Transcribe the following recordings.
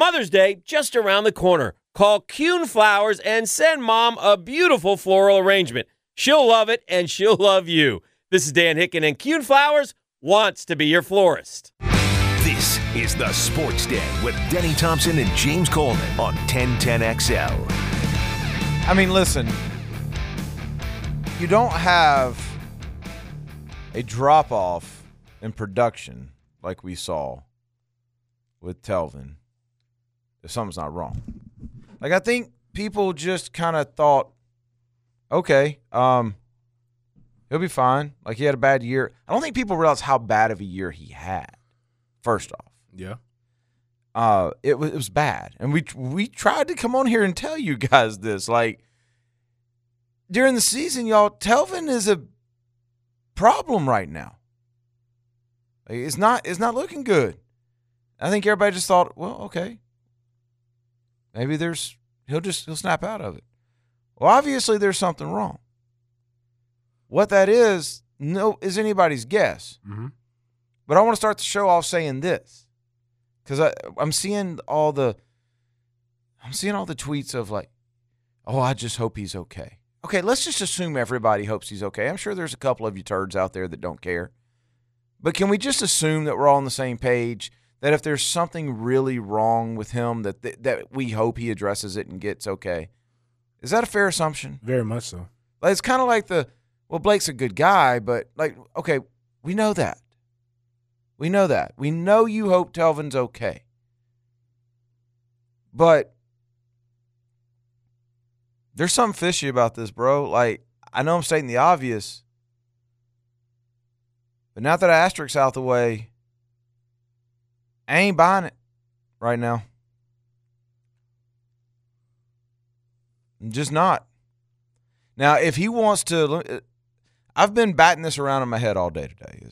Mother's Day, just around the corner. Call Kuhn Flowers and send Mom a beautiful floral arrangement. She'll love it, and she'll love you. This is Dan Hicken, and Kuhn Flowers wants to be your florist. This is the Sports Den with Denny Thompson and James Coleman on 1010XL. I mean, listen, you don't have a drop-off in production like we saw with Telvin if something's not wrong. Like, I think people just kind of thought, okay, he'll be fine. Like, he had a bad year. I don't think people realize how bad of a year he had, first off. Yeah. It was bad. And we tried to come on here and tell you guys this. Like, during the season, y'all, Telvin is a problem right now. Like, it's not looking good. I think everybody just thought, well, okay, maybe he'll snap out of it. Well, obviously there's something wrong. What that is anybody's guess. Mm-hmm. But I want to start the show off saying this, because I'm seeing all the tweets of like, oh, I just hope he's okay. Okay, let's just assume everybody hopes he's okay. I'm sure there's a couple of you turds out there that don't care. But can we just assume that we're all on the same page, that if there's something really wrong with him, that we hope he addresses it and gets okay? Is that a fair assumption? Very much so. Like, it's kind of like Blake's a good guy, but, like, okay, we know that. We know that. We know you hope Telvin's okay. But there's something fishy about this, bro. Like, I know I'm stating the obvious, but now that asterisk's out the way, I ain't buying it right now. I'm just not. Now, if he wants to, I've been batting this around in my head all day today.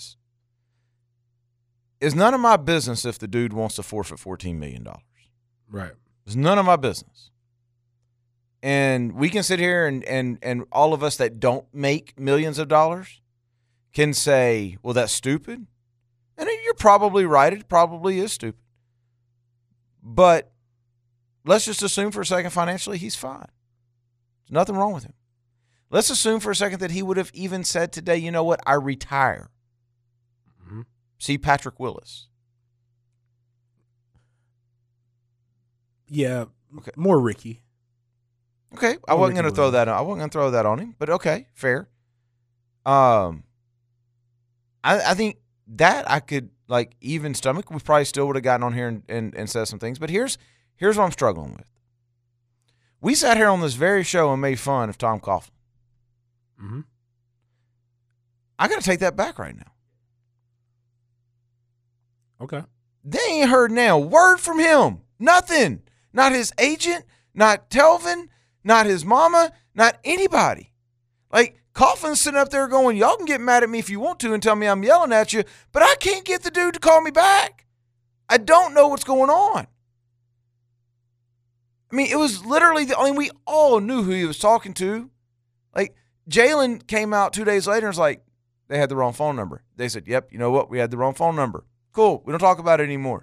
Is none of my business if the dude wants to forfeit $14 million. Right. It's none of my business. And we can sit here and all of us that don't make millions of dollars can say, well, that's stupid. And you're probably right. It probably is stupid. But let's just assume for a second financially he's fine. There's nothing wrong with him. Let's assume for a second that he would have even said today, you know what, I retire. Mm-hmm. See Patrick Willis. Yeah. Okay. More Ricky. Okay, I wasn't going to throw that on. I wasn't going to throw that on him, but okay, fair. I think that I could, like, even stomach. We probably still would have gotten on here and said some things. But here's what I'm struggling with. We sat here on this very show and made fun of Tom Coughlin. Mm-hmm. I got to take that back right now. Okay. They ain't heard now word from him. Nothing. Not his agent. Not Telvin. Not his mama. Not anybody. Like, Coughlin's sitting up there going, y'all can get mad at me if you want to and tell me I'm yelling at you, but I can't get the dude to call me back. I don't know what's going on. I mean, it was literally we all knew who he was talking to. Like, Jalen came out 2 days later and was like, they had the wrong phone number. They said, yep, you know what? We had the wrong phone number. Cool. We don't talk about it anymore.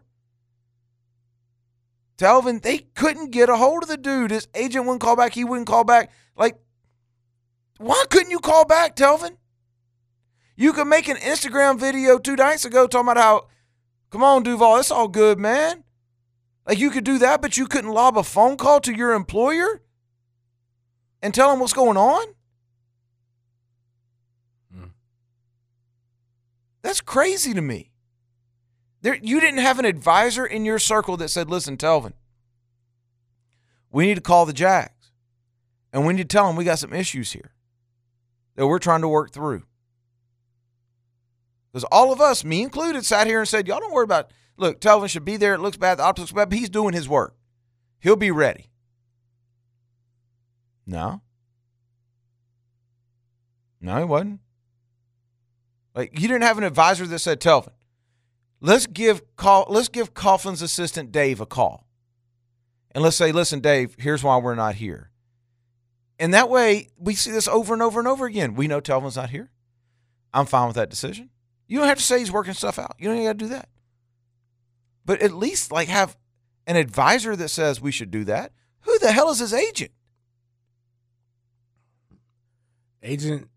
Telvin, they couldn't get a hold of the dude. His agent wouldn't call back. He wouldn't call back. Like, why couldn't you call back, Telvin? You could make an Instagram video 2 nights ago talking about how, come on, Duval, it's all good, man. Like, you could do that, but you couldn't lob a phone call to your employer and tell him what's going on? That's crazy to me. You didn't have an advisor in your circle that said, listen, Telvin, we need to call the Jags, and we need to tell them we got some issues here that we're trying to work through. Because all of us, me included, sat here and said, y'all don't worry about it. Look, Telvin should be there. It looks bad. The optics looks bad, but he's doing his work. He'll be ready. No. No, he wasn't. Like, you didn't have an advisor that said, Telvin, let's give Coughlin's assistant Dave a call. And let's say, listen, Dave, here's why we're not here. And that way, we see this over and over and over again. We know Telvin's not here. I'm fine with that decision. You don't have to say he's working stuff out. You don't even got to do that. But at least, like, have an advisor that says we should do that. Who the hell is his agent? The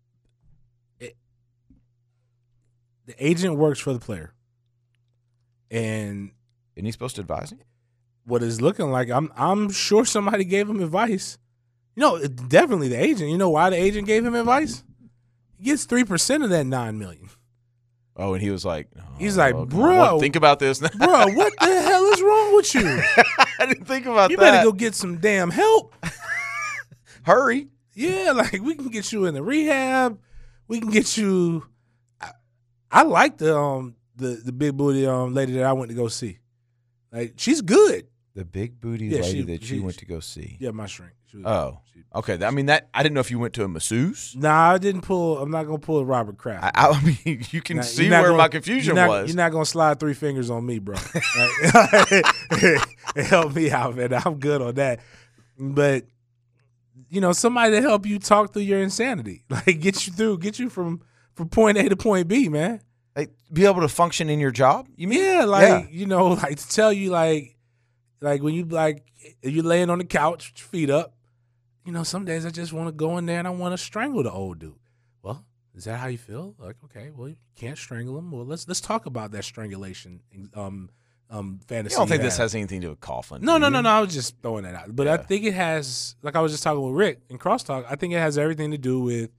agent works for the player. And Isn't he supposed to advise him? what it's looking like, I'm sure somebody gave him advice. Definitely the agent. You know why the agent gave him advice? He gets 3% of that $9 million. Oh, and he was like, He's like, come on, bro, think about this. bro, what the hell is wrong with you? I didn't think about You that. better go get some damn help. Hurry. Yeah, like we can get you in the rehab. We can get you. I like the big booty lady that I went to go see. Like she's good. The big booty Yeah, lady she- that she- you went to go see. Yeah, my shrink. She was, Oh, she- okay. I mean, that I didn't know if you went to a masseuse. Nah, I didn't pull. I'm not gonna pull a Robert Kraft. I mean, you can Nah, see you're not where gonna- my confusion was. You're not gonna slide 3 fingers on me, bro. Right? Help me out, man. I'm good on that. But somebody to help you talk through your insanity, like get you from point A to point B, man. Like, be able to function in your job. You mean? Yeah, like like to tell you like when you you're laying on the couch with your feet up. Some days I just want to go in there and I want to strangle the old dude. Well, is that how you feel? Like, okay, well, you can't strangle him. Well, let's talk about that strangulation fantasy. You don't think you this have. has anything to do with Coughlin? No. do you? I was just throwing that out. But I think it has, like I was just talking with Rick in Crosstalk, I think it has everything to do with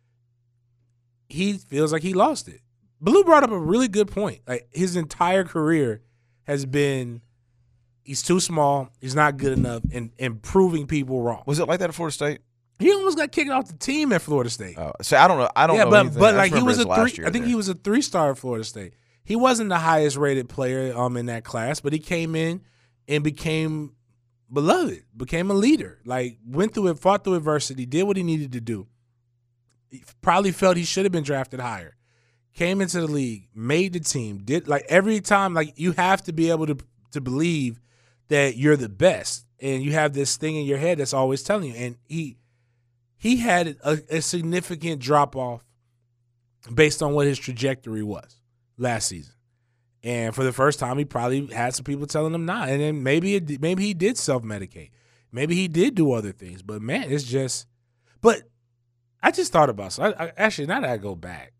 he feels like he lost it. Blue brought up a really good point. Like his entire career has been he's too small, he's not good enough, and proving people wrong. Was it like that at Florida State? He almost got kicked off the team at Florida State. So I don't know. I don't know. anything. but I like just he was remember a his last 3. year I think there. he was a 3-star at Florida State. He wasn't the highest rated player in that class, but he came in and became beloved, became a leader. Like went through it, fought through adversity, did what he needed to do. He probably felt he should have been drafted higher. Came into the league, made the team, did like every time. Like you have to be able to believe that you're the best, and you have this thing in your head that's always telling you. And he had a significant drop off based on what his trajectory was last season. And for the first time, he probably had some people telling him not. And then maybe he did self-medicate. Maybe he did do other things. But, man, it's just – but I just thought about – so I actually, now that I go back,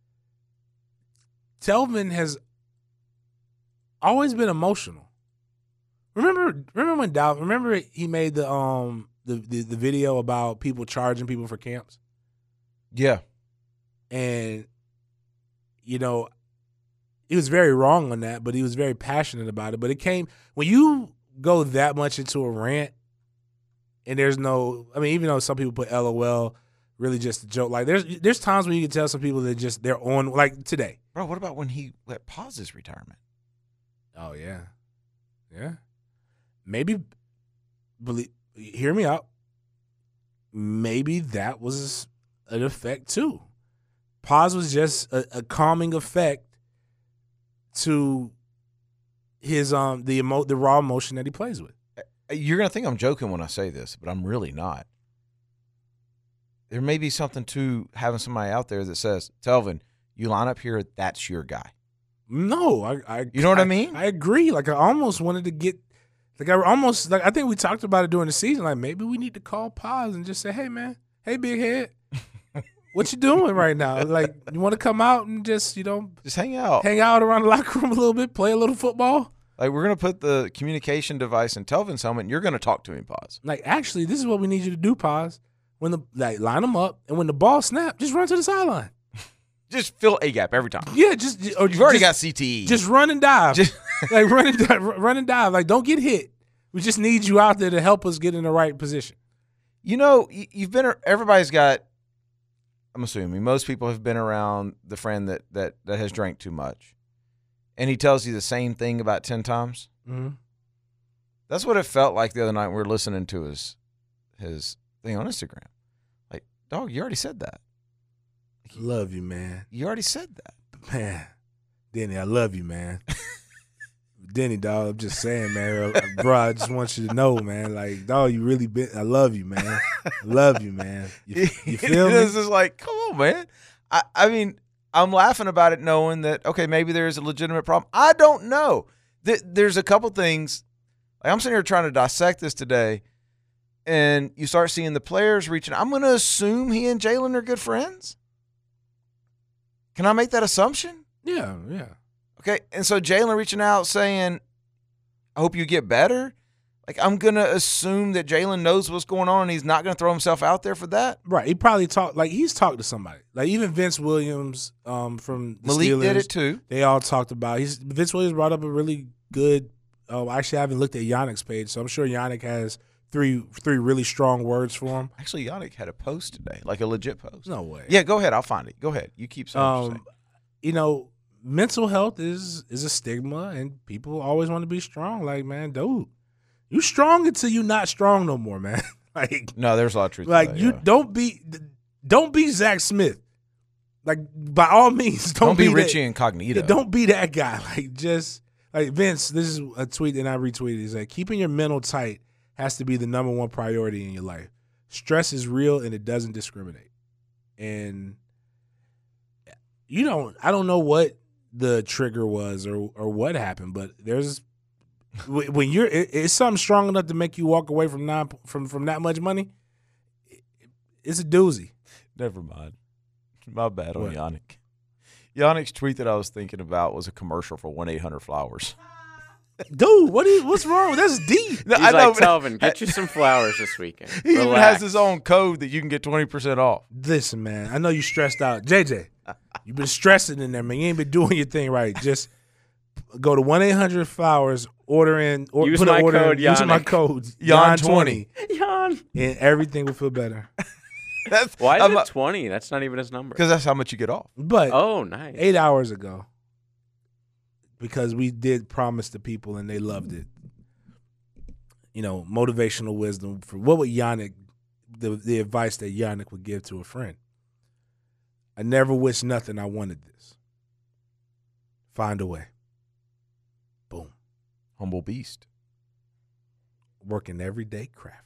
Telvin has always been emotional. Remember when Dalvin – remember he made the video about people charging people for camps? Yeah. And, he was very wrong on that, but he was very passionate about it. But it came when you go that much into a rant, and there's no, I mean, even though some people put LOL, really just a joke. Like there's times when you can tell some people that they're on, like today. Bro, what about when he pause his retirement? Oh yeah. Maybe, hear me out. Maybe that was an effect too. Pause was just a calming effect to his the raw emotion that he plays with. You're gonna think I'm joking when I say this, but I'm really not. There may be something to having somebody out there that says, "Telvin, you line up here, that's your guy." No, I You know what I mean? I agree. Like I almost wanted to get, I think we talked about it during the season. Like maybe we need to call Paz and just say, "Hey man, hey big head, what you doing right now? Like you want to come out and just Just hang out. hang out around the locker room a little bit, play a little football." Like we're gonna put the communication device in Telvin's helmet, and you're gonna talk to him, Paz. Like actually, this is what we need you to do, Paz. When line them up, and when the ball snap, just run to the sideline. Just fill a gap every time. Yeah, You've already got CTE. Just run and dive. Just- like run and dive. Like don't get hit. We just need you out there to help us get in the right position. You've been. Everybody's got. I'm assuming most people have been around the friend that has drank too much, and he tells you the same thing about 10 times. Mm-hmm. That's what it felt like the other night. We were listening to his thing on Instagram. Like, dog, you already said that. Love you, man. You already said that. Man, Denny, I love you, man. Denny, dog, I'm just saying, man. Bro, I just want you to know, man. Like, dog, you really been. I love you, man. I love you, man. You feel me? It's just like, come on, man. I mean, I'm laughing about it knowing that, okay, maybe there is a legitimate problem. I don't know. There's a couple things Like, I'm sitting here trying to dissect this today, and you start seeing the players reaching. I'm going to assume he and Jalen are good friends. Can I make that assumption? Yeah. Okay, and so Jalen reaching out saying, I hope you get better. Like, I'm going to assume that Jalen knows what's going on and he's not going to throw himself out there for that. Right. He probably he's talked to somebody. Like, even Vince Williams from the Malik Steelers. did it too. They all talked about Vince Williams brought up a really good actually, I haven't looked at Yannick's page, so I'm sure Yannick has three really strong words for him. Actually, Yannick had a post today, like a legit post. No way. Yeah, go ahead. I'll find it. Go ahead. You keep saying what you're saying. You know, mental health is a stigma, and people always want to be strong. Like, man, dude, you strong until you not strong no more, man. Like, no, there's a lot of truth. Like, to that, you yeah. don't be Zach Smith. Like, by all means, don't be that, Richie Incognito. Don't be that guy. Like, just like Vince. This is a tweet that I retweeted. He's like, keeping your mental tight has to be the number one priority in your life. Stress is real and it doesn't discriminate. And I don't know what the trigger was or what happened, but there's when it's something strong enough to make you walk away from that much money. It's a doozy. Never mind. My bad on What? Yannick. Yannick's tweet that I was thinking about was a commercial for 1-800-Flowers. Dude, what's wrong? That's deep. No, He's I know, like, Telvin, get you some flowers this weekend. He even Relax. has his own code that you can get 20% off. Listen, man, I know you stressed out. JJ, you've been stressing in there, man. You ain't been doing your thing right. Just go to 1-800-Flowers, order in, or Use put my an order code, in, use my Yannick. code, Yan20. Jan. and everything will feel better. Why is it 20? That's not even his number. Because that's how much you get off. But Oh, nice. 8 hours ago, because we did promise the people and they loved it. Motivational wisdom for what would Yannick, the advice that Yannick would give to a friend. I never wished nothing. I wanted this. Find a way. Boom. Humble beast. Working every day, crafting.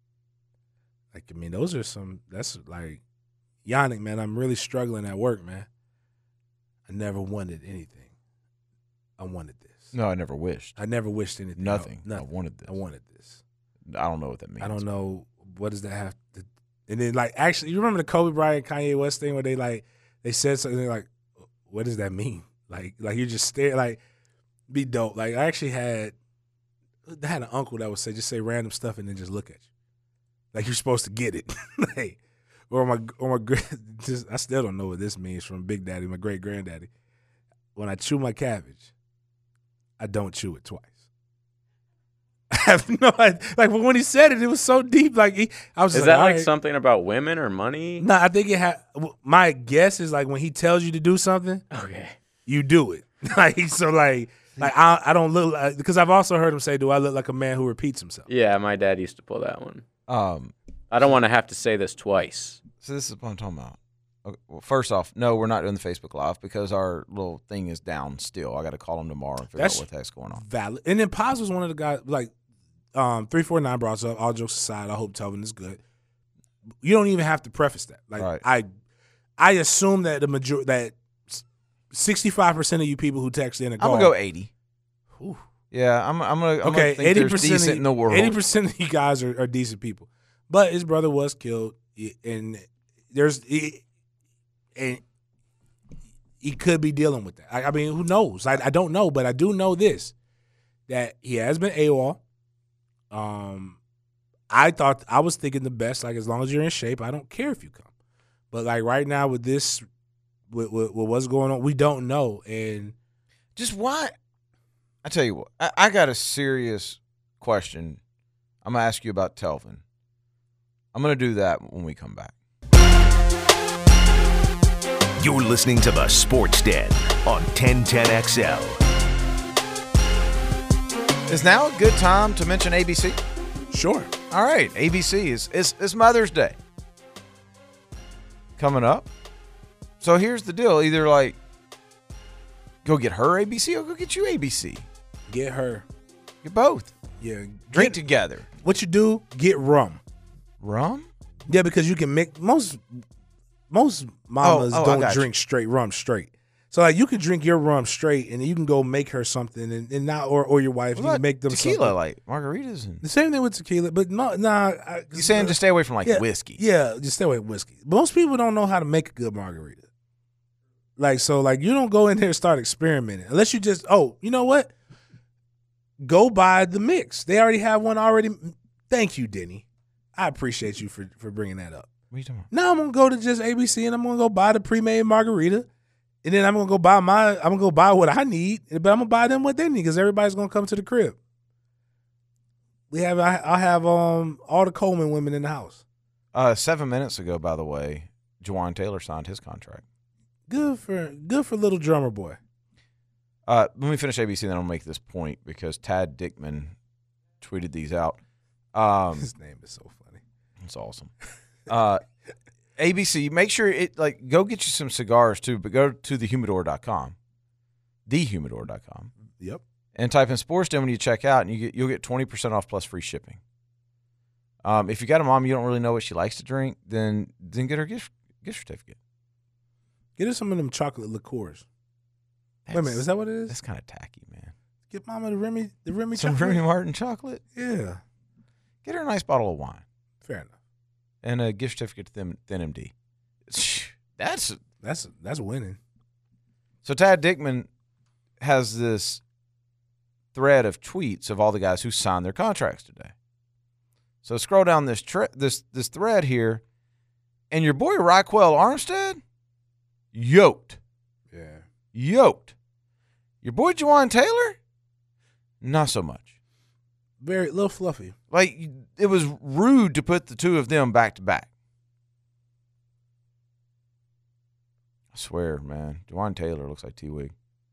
Those are that's like, Yannick, man, I'm really struggling at work, man. I never wanted anything. I wanted this. No, I never wished. I never wished anything. Nothing. No, I wanted this. I wanted this. I don't know what that means. I don't know, what does that have to. And then, like, actually, you remember the Kobe Bryant Kanye West thing where they said something like, what does that mean? Like you just stare, like, be dope. Like, I actually had an uncle that would just say random stuff and then just look at you, like you're supposed to get it. Like, or my I still don't know what this means from Big Daddy, my great granddaddy. When I chew my cabbage, I don't chew it twice. I have no idea. Like, but when he said it, it was so deep. Like, I was Is like, that all like right. something about women or money? No, I think it had. My guess is like when he tells you to do something, Okay. you do it. I don't look like, because I've also heard him say, "Do I look like a man who repeats himself?" Yeah, my dad used to pull that one. So I don't want to have to say this twice. this is what I'm talking about. Okay, well, first off, no, we're not doing the Facebook Live because our little thing is down still. I got to call him tomorrow and figure out what the heck's going on. Valid. And then Paz was one of the guys, like, 349 brought us up. All jokes aside, I hope Telvin is good. You don't even have to preface that. Like, Right. I assume that that 65% of you people who text in a I'm call. going to go 80. Whew. Yeah, I'm gonna Okay, think there's 80% decent in the world. 80% of you guys are decent people, but his brother was killed, and and he could be dealing with that. I mean, who knows? I don't know, but I do know this: that he has been AWOL. I was thinking the best. Like, as long as you're in shape, I don't care if you come. But like right now with this, with what's going on, we don't know. And Just why? I tell you what, I got a serious question. I'm gonna ask you about Telvin. I'm gonna do that when we come back. You're listening to the Sports Den on 1010XL. Is now a good time to mention ABC? sure, All right, ABC is Mother's Day coming up. So here's the deal: either like go get her ABC or go get you ABC. get her. Get both. Yeah, Drink together. What you do? Get rum. Rum? Yeah, because you can mix most mamas I don't got you. drink straight rum straight. So like you can drink your rum straight, and you can go make her something, and not or your wife. You can make them tequila, something. like margaritas, and The same thing with tequila, but you saying just stay away from whiskey. Yeah, just stay away from whiskey. Most people don't know how to make a good margarita. Like you don't go in there and start experimenting unless you just you know what? Go buy the mix. They already have one already. Thank you, Denny. I appreciate you for bringing that up. What are you talking about? Now I'm gonna go to just ABC and I'm gonna go buy the pre-made margarita, and then I'm gonna go buy what I need, but I'm gonna buy them what they need because everybody's gonna come to the crib. I'll have all the Coleman women in the house. 7 minutes ago, by the way, Juwan Taylor signed his contract. Good for little drummer boy. Let me finish ABC, then I'll make this point because Tad Dickman tweeted these out. His name is so funny. It's awesome. ABC, make sure go get you some cigars too, but go to thehumidor.com, thehumidor.com. Yep. And type in Sports Den when you check out, and you'll get 20% off plus free shipping. If you got a mom you don't really know what she likes to drink, then get her gift certificate. Get her some of them chocolate liqueurs. Wait a minute, is that what it is? That's kind of tacky, man. Get Mama the Remy Some chocolate. Remy Martin chocolate. Yeah. Get her a nice bottle of wine. Fair enough. And a gift certificate to Thin MD. That's winning. So Tad Dickman has this thread of tweets of all the guys who signed their contracts today. So scroll down this thread here, and your boy Raquel Armstead, yoked. Yeah. Yoked. Your boy Juwan Taylor, not so much. Very little fluffy. Like, it was rude to put the two of them back to back. I swear, man. Juwan Taylor looks like T-Wig.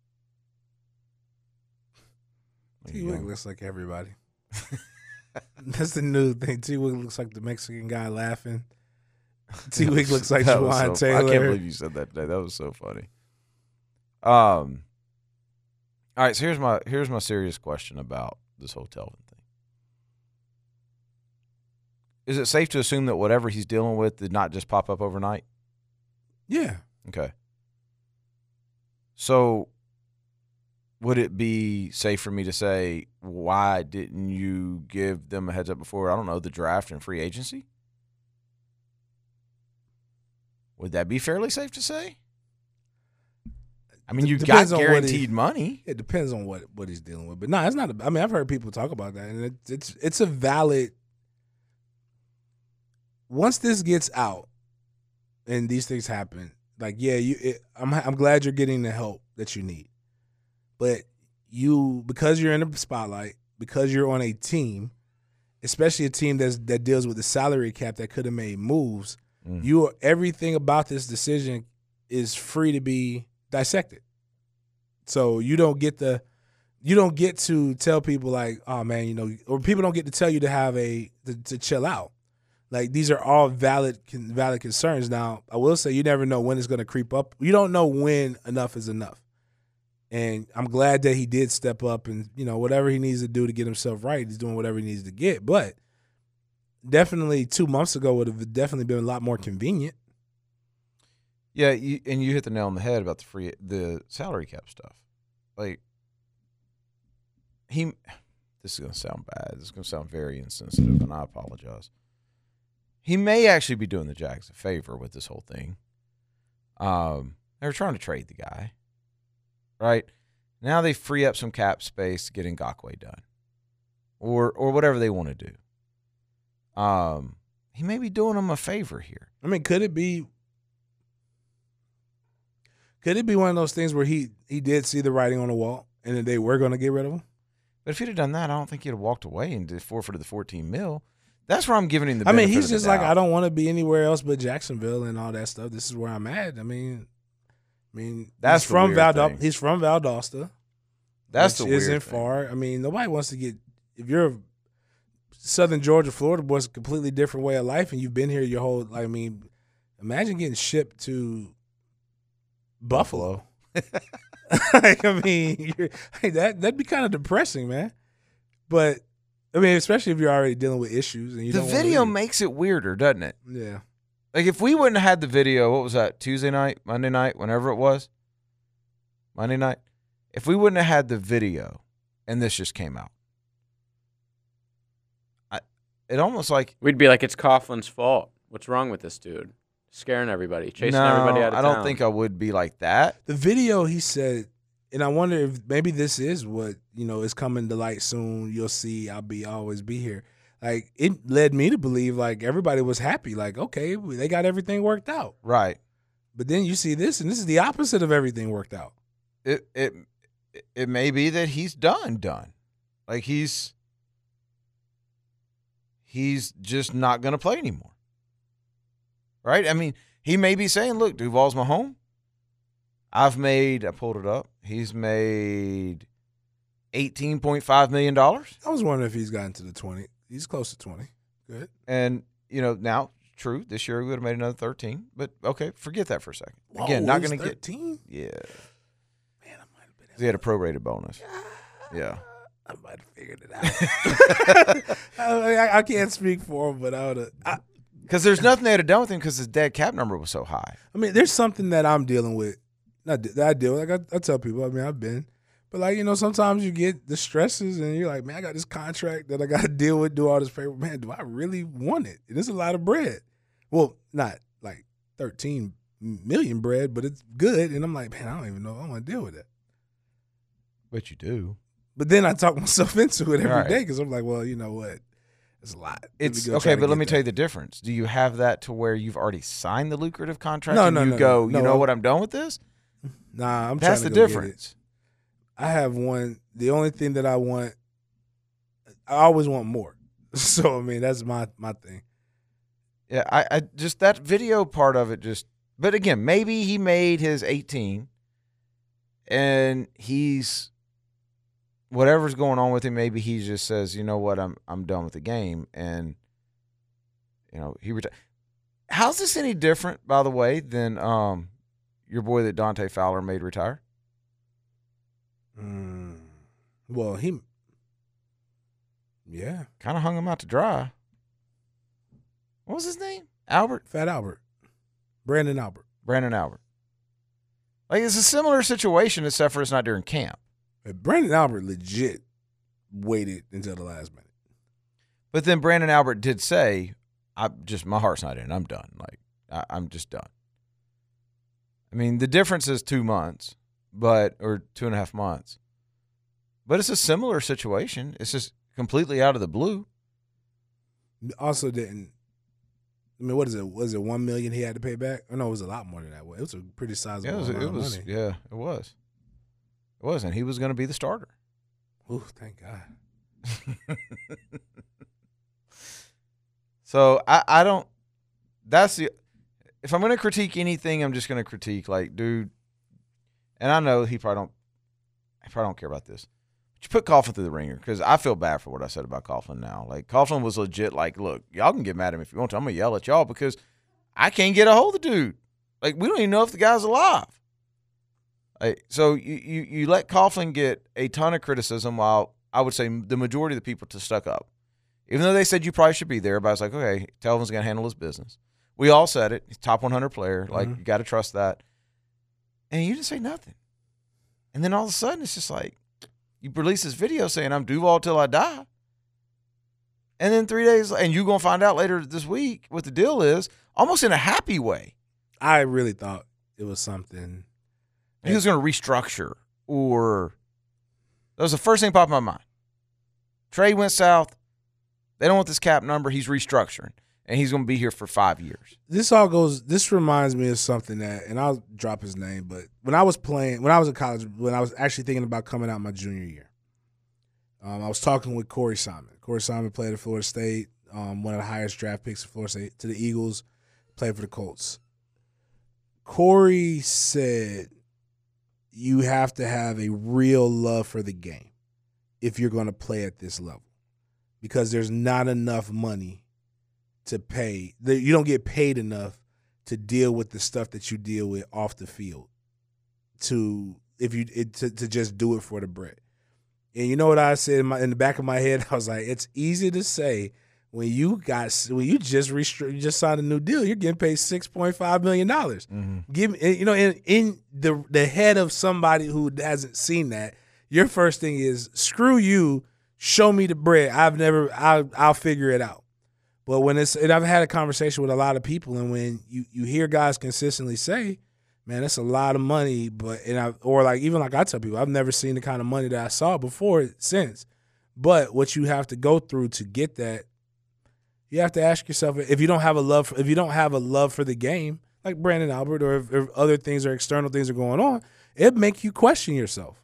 T-Wig looks like everybody. That's the new thing. T-Wig looks like the Mexican guy laughing. T-Wig looks like Juwan Taylor. I can't believe you said that today. That was so funny. All right, so here's my serious question about this whole Telvin thing. Is it safe to assume that whatever he's dealing with did not just pop up overnight? Yeah. Okay. So would it be safe for me to say, why didn't you give them a heads up before, I don't know, the draft and free agency? Would that be fairly safe to say? I mean, you've got guaranteed money. It depends on what he's dealing with. But no, it's not. I mean, I've heard people talk about that, and it's a valid. Once this gets out, and these things happen, like I'm glad you're getting the help that you need, but because you're in the spotlight, because you're on a team, especially a team that deals with the salary cap that could have made moves, everything about this decision is free to be dissected. So you don't get to tell people like, oh man, or people don't get to tell you to have to chill out. Like, these are all valid concerns. Now, I will say you never know when it's going to creep up. You don't know when enough is enough. And I'm glad that he did step up and, whatever he needs to do to get himself right, he's doing whatever he needs to get. But definitely 2 months ago would have definitely been a lot more convenient. Yeah, and you hit the nail on the head about the salary cap stuff. Like, this is going to sound bad. This is going to sound very insensitive, and I apologize. He may actually be doing the Jags a favor with this whole thing. They were trying to trade the guy, right? Now they free up some cap space to get Ngakoue done, or whatever they want to do. He may be doing them a favor here. I mean, could it be one of those things where he did see the writing on the wall and that they were going to get rid of him? But if he'd have done that, I don't think he'd have walked away and forfeited the $14 million. That's where I'm giving him the benefit. I mean, he's of the just doubt. like, I don't want to be anywhere else but Jacksonville and all that stuff. This is where I'm at. I mean, that's he's from Valdosta. He's from Valdosta. That's the weird isn't thing. far. I mean, nobody wants to get. If you're a Southern Georgia, Florida boy, it's a completely different way of life, and you've been here your whole. I mean, imagine getting shipped to Buffalo. I mean, that'd be kind of depressing, man. But I mean, especially if you're already dealing with issues and you The don't video makes it weirder, doesn't it? Yeah. Like, if we wouldn't have had the video, what was that, Tuesday night, Monday night, whenever it was, Monday night, if we wouldn't have had the video and this just came out, it almost like We'd be like, it's Coughlin's fault. What's wrong with this dude? Scaring everybody, chasing everybody out of I town. don't think I would be like that. The video, he said, and I wonder if maybe this is what, is coming to light soon. You'll see I'll always be here. Like, it led me to believe, like, everybody was happy. Like, okay, they got everything worked out. Right. But then you see this, and this is the opposite of everything worked out. It may be that he's done. Like, he's just not going to play anymore. Right? I mean, he may be saying, look, Duval's my home. I pulled it up. He's made $18.5 million. I was wondering if he's gotten to the 20. He's close to 20. Good. And, now, true, this year we would have made another 13. But, okay, forget that for a second. Whoa, Again, not going to get 13? Yeah. Man, I might have been. He had a prorated bonus. Yeah. I might have figured it out. I can't speak for him, but I would have. Because there's nothing they had done with him because his dead cap number was so high. I mean, there's something that I'm dealing with. Not that I deal with. Like I tell people, I mean, I've been. But, like, sometimes you get the stresses and you're like, man, I got this contract that I got to deal with, do all this paper. Man, do I really want it? It is a lot of bread. Well, not like 13 million bread, but it's good. And I'm like, man, I don't even know if I want to deal with that. But you do. But then I talk myself into it every day Right. because I'm like, well, you know what? It's a lot. It's okay, but let me tell you the difference. Do you have that to where you've already signed the lucrative contract No, and no, you no, go, no. you know what, I'm done with this? Nah, I'm That's trying the to go difference. Get it. I have one. The only thing that I want, I always want more. So, I mean, that's my thing. Yeah, I just that video part of it just. But again, maybe he made his 18, and he's whatever's going on with him. Maybe he just says, you know what, I'm done with the game, and he retired. How's this any different, by the way, than your boy that Dante Fowler made retire? Well, yeah, Kind of hung him out to dry. What was his name? Albert? Fat Albert, Brandon Albert. Brandon Albert. Like, it's a similar situation, except for it's not during camp. Brandon Albert legit waited until the last minute. But then Brandon Albert did say, my heart's not in. I'm done. Like, I'm just done. I mean, the difference is 2 months, or 2.5 months. But it's a similar situation. It's just completely out of the blue. Also didn't. I mean, what is it? Was it $1 million he had to pay back? Oh no, it was a lot more than that. It was a pretty sizable amount of money. Yeah, it was. It was, and he was going to be the starter. Ooh, thank God. So I don't. That's the. If I'm going to critique anything, I'm just going to critique, like, dude. And I know he probably don't care about this. But you put Coughlin through the ringer, because I feel bad for what I said about Coughlin now. Like, Coughlin was legit. Like, look, y'all can get mad at me if you want to. I'm going to yell at y'all because I can't get a hold of the dude. Like, we don't even know if the guy's alive. Like, so you let Coughlin get a ton of criticism, while I would say the majority of the people just stuck up. Even though they said you probably should be there, everybody's like, okay, Telvin's going to handle his business. We all said it. He's top 100 player. Like, you got to trust that. And you didn't say nothing. And then all of a sudden, it's just like, you release this video saying, I'm Duval till I die. And then 3 days, and you're going to find out later this week what the deal is, almost in a happy way. I really thought it was something. He was going to restructure, or that was the first thing that popped in my mind. Trade went south. They don't want this cap number. He's restructuring, and he's going to be here for 5 years. This reminds me of something that, and I'll drop his name, but when I was in college, when I was actually thinking about coming out my junior year, I was talking with Corey Simon. Corey Simon played at Florida State, one of the highest draft picks of Florida State, to the Eagles, played for the Colts. Corey said, you have to have a real love for the game if you're going to play at this level, because there's not enough money to pay. You don't get paid enough to deal with the stuff that you deal with off the field to just do it for the bread. And you know what I said in the back of my head? I was like, it's easy to say when you just signed a new deal, you're getting paid $6.5 million. Mm-hmm. Give me, in the head of somebody who hasn't seen that, your first thing is screw you. Show me the bread. I'll figure it out. But and I've had a conversation with a lot of people, and when you hear guys consistently say, man, that's a lot of money, even I tell people, I've never seen the kind of money that I saw before since. But what you have to go through to get that, you have to ask yourself, if you don't have a love for the game, like Brandon Albert, or if other things or external things are going on, it make you question yourself.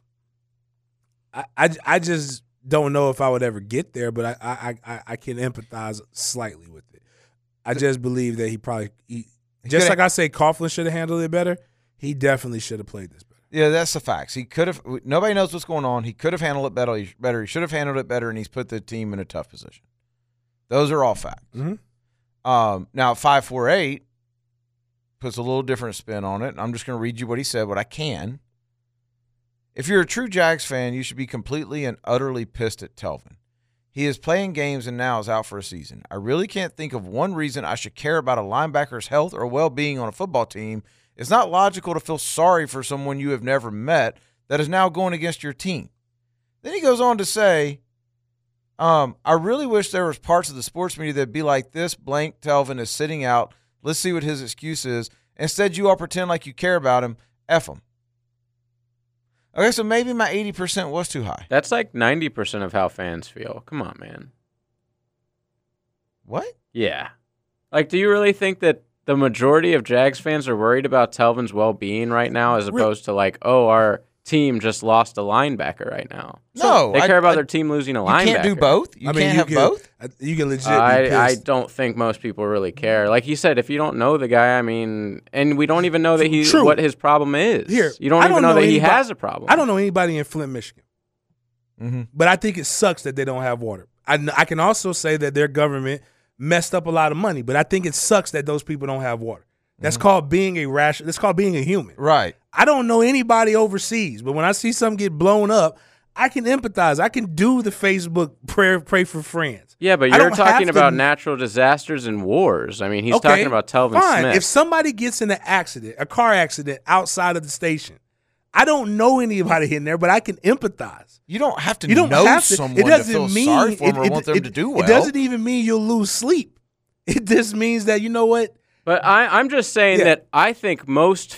I just don't know if I would ever get there, but I can empathize slightly with it. I just believe that just like I say, Coughlin should have handled it better. He definitely should have played this better. Yeah, that's the facts. He could have. Nobody knows what's going on. He could have handled it better. He should have handled it better, and he's put the team in a tough position. Those are all facts. Mm-hmm. Now 548 puts a little different spin on it. I'm just going to read you what he said, what I can. If you're a true Jags fan, you should be completely and utterly pissed at Telvin. He is playing games and now is out for a season. I really can't think of one reason I should care about a linebacker's health or well-being on a football team. It's not logical to feel sorry for someone you have never met that is now going against your team. Then he goes on to say, I really wish there was parts of the sports media that'd be like this blank Telvin is sitting out. Let's see what his excuse is. Instead, you all pretend like you care about him. F him. Okay, so maybe my 80% was too high. That's like 90% of how fans feel. Come on, man. What? Yeah. Like, do you really think that the majority of Jags fans are worried about Telvin's well-being right now as opposed to like, oh, our team just lost a linebacker right now? No. They care about their team losing a linebacker. You can't do both? You can't have both? You can legit I don't think most people really care. Like he said, if you don't know the guy, and we don't even know that what his problem is. You don't even know that he has a problem. I don't know anybody in Flint, Michigan. Mm-hmm. But I think it sucks that they don't have water. I can also say that their government messed up a lot of money, but I think it sucks that those people don't have water. That's called being that's called being a human. Right. I don't know anybody overseas, but when I see something get blown up, I can empathize. I can do the Facebook pray for friends. Yeah, but you're talking about natural disasters and wars. I mean, he's talking about Telvin Smith. If somebody gets in an accident, a car accident outside of the station, I don't know anybody in there, but I can empathize. You don't have to know someone to feel sorry for them or want them to do well. It doesn't even mean you'll lose sleep. It just means that, you know what? But I'm just saying that I think most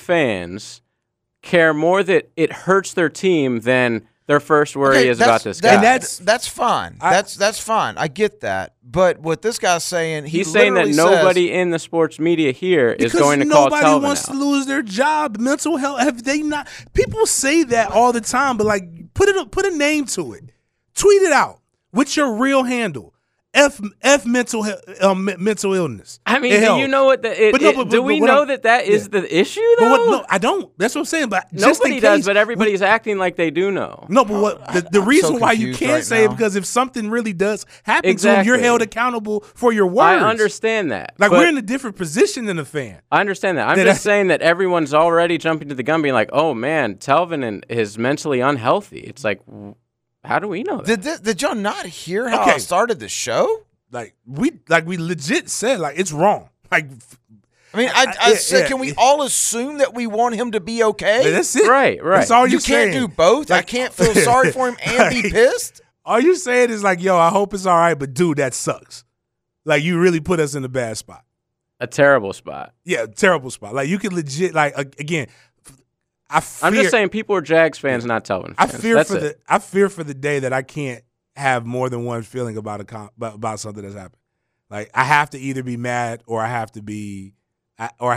fans care more that it hurts their team than their first worry is about this guy. And that's fine. That's fine. I get that. But what this guy's saying, he's saying that nobody in the sports media here is going to call Telvin out. Nobody wants to lose their job. Mental health. Have they not? People say that all the time, but like put a name to it. Tweet it out with your real handle. F mental illness. I mean, do you know what do we know that is the issue though? No, I don't. That's what I'm saying. But nobody does. But everybody's acting like they do know. No, but the reason why you can't say it because if something really does happen to him, you're held accountable for your words. I understand that. Like we're in a different position than a fan. I understand that. I'm just saying that everyone's already jumping to the gun, being like, "Oh man, Telvin is mentally unhealthy." It's like. How do we know that? Did y'all not hear how I started the show? Like we legit said it's wrong. Like I mean, I said, can we all assume that we want him to be okay? That's it. Right. That's all you saying. Can't do both. Like, I can't feel sorry for him and be pissed. All you saying is like, yo, I hope it's all right, but dude, that sucks. Like you really put us in a bad spot. A terrible spot. Yeah, terrible spot. Like you could legit again. I'm just saying people are Jags fans, not Telvin fans. I fear for the day that I can't have more than one feeling about something that's happened. Like I have to either be mad or I have to be mad or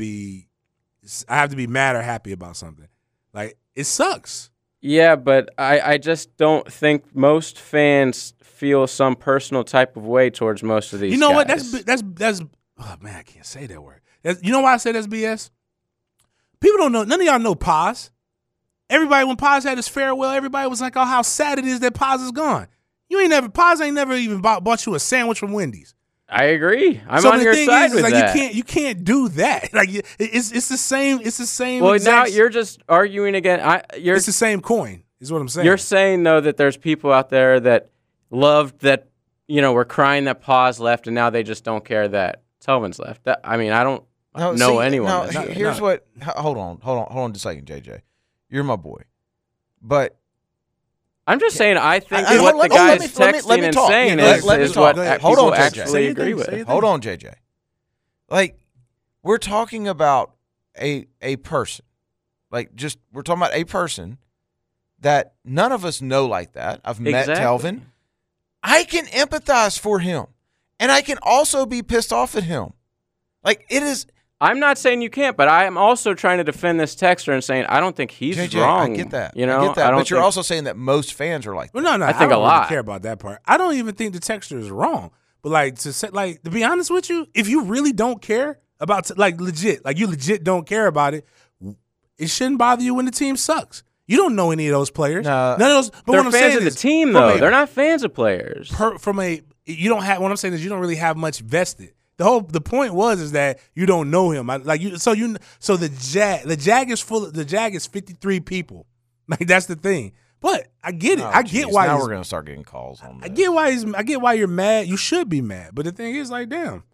happy about something. Like it sucks. Yeah, but I just don't think most fans feel some personal type of way towards most of these guys. You know what? That's oh man, I can't say that word. You know why I say that's BS? People don't know. None of y'all know Paz. Everybody, when Paz had his farewell, everybody was like, "Oh, how sad it is that Paz is gone." Paz ain't never even bought you a sandwich from Wendy's. I agree. I'm on your side with that. You can't do that. Like it's the same. It's the same. Well, now you're just arguing again. It's the same coin. Is what I'm saying. You're saying though that there's people out there that loved that we're crying that Paz left, and now they just don't care that Telvin's left. I don't know anyone. Here's what. Hold on just a second, JJ. You're my boy, but I'm just saying. I think what the guy is texting and saying is what people actually agree with. Hold on, JJ. Like, we're talking about a person. Like, we're talking about a person that none of us know like that. I've met Telvin. I can empathize for him, and I can also be pissed off at him. Like, it is. I'm not saying you can't, but I am also trying to defend this texter and saying I don't think he's JJ, wrong. I get that. I get that. But you're also saying that most fans are like that. Well, no, I think don't a lot. Really care about that part. I don't even think the texter is wrong. But to be honest with you, if you really don't care about you legit don't care about it, it shouldn't bother you when the team sucks. You don't know any of those players. None of those. But they're what I'm fans saying of the is, team, though. They're not fans of players. You don't have. What I'm saying is, you don't really have much vested. The point is that you don't know him. So the Jag is full. The Jag is 53 people. Like, that's the thing. But I get it. I get why. Now we're gonna start getting calls on that. I get why you're mad. You should be mad. But the thing is, like, damn.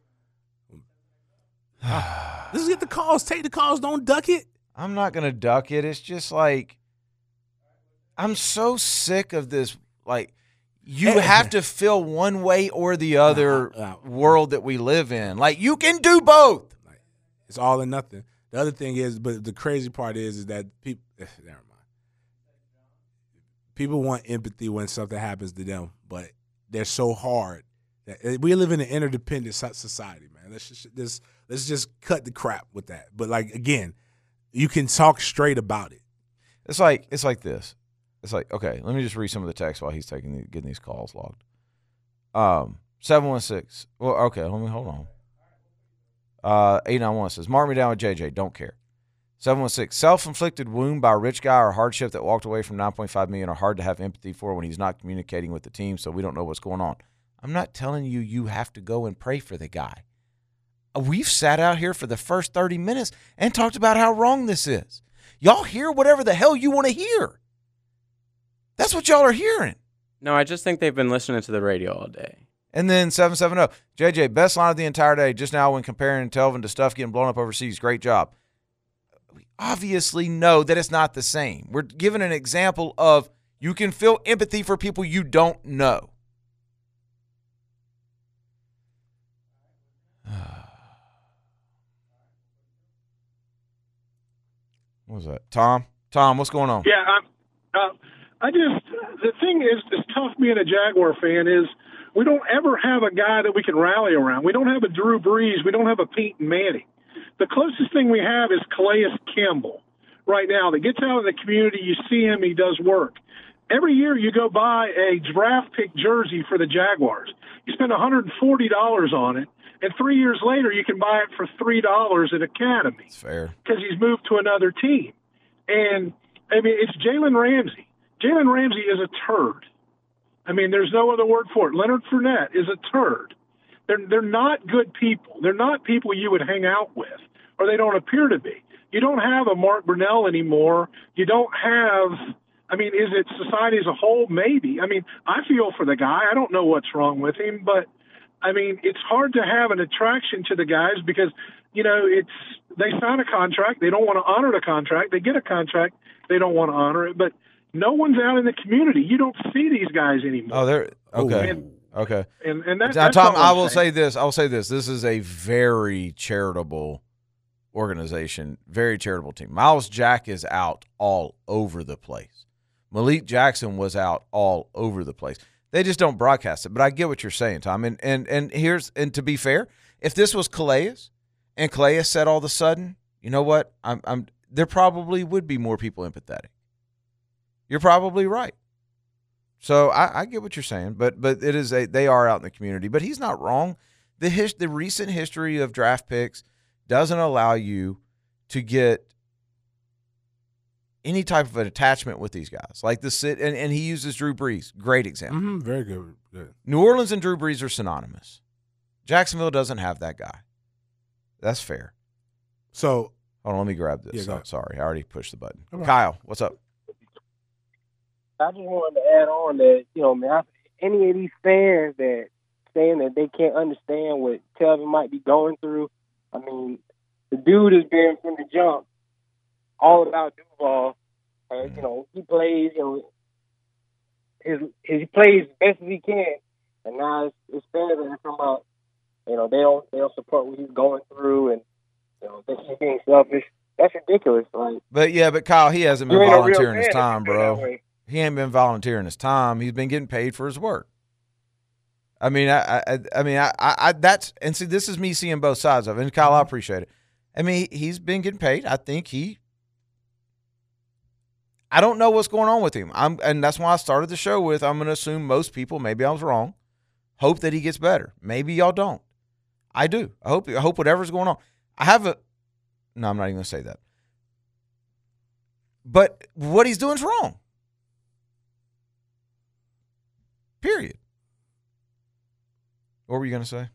Let's get the calls. Take the calls. Don't duck it. I'm not gonna duck it. It's just like, I'm so sick of this. Like, you have to feel one way or the other world that we live in. Like, you can do both. It's all or nothing. The other thing is, but the crazy part is that people. Never mind. People want empathy when something happens to them, but they're so hard. We live in an interdependent society, man. Let's just cut the crap with that. But, like, again, you can talk straight about it. It's like this. It's like, okay, let me just read some of the text while he's getting these calls logged. 716. Well, okay, let me hold on. 891 says, mark me down with JJ. Don't care. 716. Self-inflicted wound by a rich guy or hardship that walked away from $9.5 million are hard to have empathy for when he's not communicating with the team, so we don't know what's going on. I'm not telling you have to go and pray for the guy. We've sat out here for the first 30 minutes and talked about how wrong this is. Y'all hear whatever the hell you want to hear. That's what y'all are hearing. No, I just think they've been listening to the radio all day. And then 770, JJ, best line of the entire day just now when comparing Telvin to stuff getting blown up overseas. Great job. We obviously know that it's not the same. We're giving an example of you can feel empathy for people you don't know. What was that? Tom, what's going on? Yeah, the thing is, it's tough being a Jaguar fan is we don't ever have a guy that we can rally around. We don't have a Drew Brees. We don't have a Peyton Manning. The closest thing we have is Calais Campbell right now that gets out of the community. You see him, he does work. Every year you go buy a draft pick jersey for the Jaguars. You spend $140 on it, and 3 years later you can buy it for $3 at Academy. It's fair. Because he's moved to another team. And, I mean, it's Jalen Ramsey. Jalen Ramsey is a turd. I mean, there's no other word for it. Leonard Fournette is a turd. They're not good people. They're not people you would hang out with, or they don't appear to be. You don't have a Mark Brunell anymore. You don't have – I mean, is it society as a whole? Maybe. I mean, I feel for the guy. I don't know what's wrong with him, but, I mean, it's hard to have an attraction to the guys because, you know, they sign a contract. They don't want to honor the contract. They get a contract. They don't want to honor it. But no one's out in the community. You don't see these guys anymore. Oh, they're – okay. Okay. And that's now, Tom, I will say this. This is a very charitable organization, very charitable team. Miles Jack is out all over the place. Malik Jackson was out all over the place. They just don't broadcast it. But I get what you're saying, Tom. And to be fair, if this was Calais and Calais said all of a sudden, you know what, there probably would be more people empathetic. You're probably right. So I get what you're saying, but it is they are out in the community. But he's not wrong. The recent history of draft picks doesn't allow you to get any type of an attachment with these guys. Like and he uses Drew Brees. Great example. Mm-hmm, very good. New Orleans and Drew Brees are synonymous. Jacksonville doesn't have that guy. That's fair. So hold on, let me grab this. Yeah, sorry, I already pushed the button. Right. Kyle, what's up? I just wanted to add on that, you know, man, any of these fans that saying that they can't understand what Telvin might be going through. I mean, the dude has been from the jump all about Duval. You know, he plays, he plays as best as he can, and now it's fair that they're talking about, they don't support what he's going through, and that he's being selfish. That's ridiculous. Like, but Kyle, he hasn't been you ain't a real volunteering his fan if you time, feel bro. that way. He ain't been volunteering his time. He's been getting paid for his work. I mean, that's, and see, this is me seeing both sides of it. And Kyle, I appreciate it. I mean, he's been getting paid. I think I don't know what's going on with him. And that's why I started the show with, I'm going to assume most people, maybe I was wrong, hope that he gets better. Maybe y'all don't. I do. I hope whatever's going on. No, I'm not even going to say that. But what he's doing is wrong. Period. What were you going to say?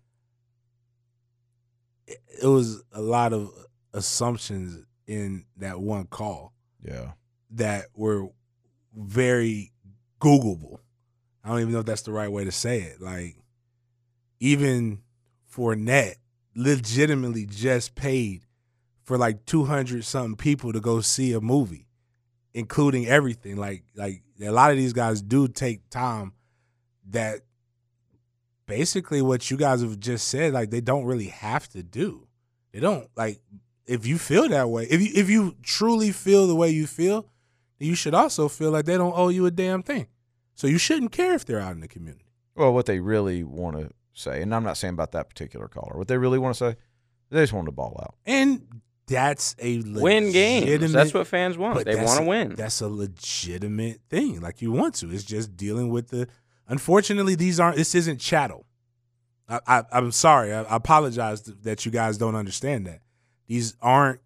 It was a lot of assumptions in that one call. Yeah. That were very Googleable. I don't even know if that's the right way to say it. Like, even Fournette legitimately just paid for like 200-something people to go see a movie, including everything. Like a lot of these guys do take time that basically what you guys have just said, like, they don't really have to do. They don't. Like, if you feel that way, if you truly feel the way you feel, you should also feel like they don't owe you a damn thing. So you shouldn't care if they're out in the community. Well, what they really want to say, and I'm not saying about that particular caller, what they really want to say, they just want the ball out. And that's a win games. That's what fans want. They want to win. That's a legitimate thing. Like, you want to. It's just dealing with the – unfortunately, this isn't chattel. I'm sorry. I apologize that you guys don't understand that. These aren't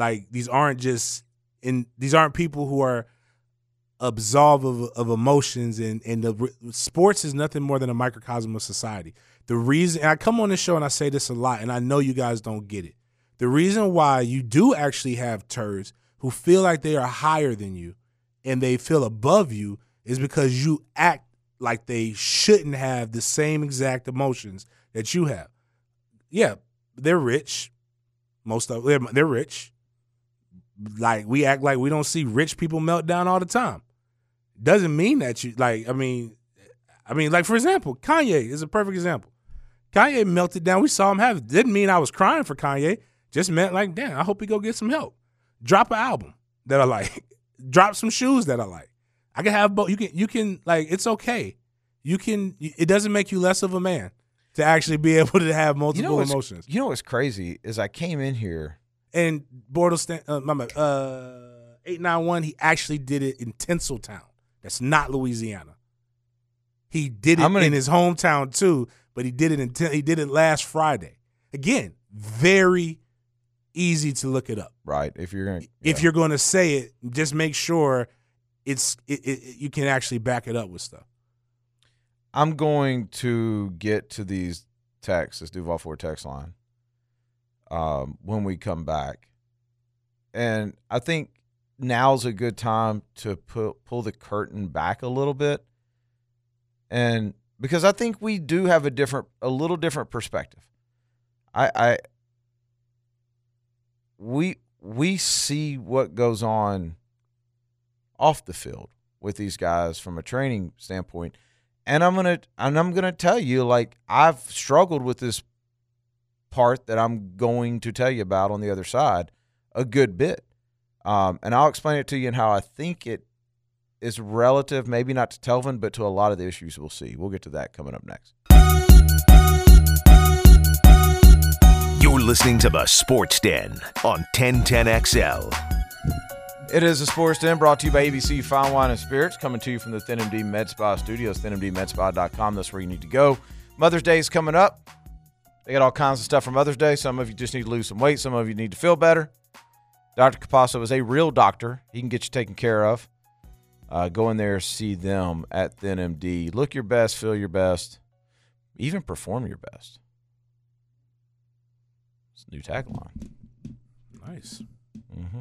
people who are absolved of emotions, and the sports is nothing more than a microcosm of society. The reason, and I come on this show and I say this a lot, and I know you guys don't get it. The reason why you do actually have turds who feel like they are higher than you and they feel above you is because you act like they shouldn't have the same exact emotions that you have. Yeah, they're rich. Most of them, they're rich. Like, we act like we don't see rich people melt down all the time. Doesn't mean that you, like, I mean, like, for example, Kanye is a perfect example. Kanye melted down. We saw him have it. Didn't mean I was crying for Kanye. Just meant, like, damn, I hope he go get some help. Drop an album that I like. Drop some shoes that I like. I can have both. You can, like, it's okay. It doesn't make you less of a man to actually be able to have multiple emotions. You know what's crazy is I came in here. And Bortles, 891, he actually did it in Tinseltown. That's not Louisiana. He did it in his hometown too, but he did it last Friday. Again, very easy to look it up. Right. If you're going to say it, just make sure you can actually back it up with stuff. I'm going to get to these texts, this Duval Ford text line, when we come back. And I think now's a good time to pull the curtain back a little bit. And because I think we do have a little different perspective. We see what goes on off the field with these guys from a training standpoint. And I'm gonna tell you, like, I've struggled with this part that I'm going to tell you about on the other side a good bit. And I'll explain it to you and how I think it is relative, maybe not to Telvin, but to a lot of the issues we'll see. We'll get to that coming up next. You're listening to The Sports Den on 1010XL. It is the Sports Den, brought to you by ABC Fine Wine and Spirits, coming to you from the ThinMD Med Spa Studios, thinmdmedspa.com. That's where you need to go. Mother's Day is coming up. They got all kinds of stuff for Mother's Day. Some of you just need to lose some weight. Some of you need to feel better. Dr. Capasso is a real doctor. He can get you taken care of. Go in there, see them at ThinMD. Look your best, feel your best, even perform your best. It's a new tagline. Nice. Mm-hmm.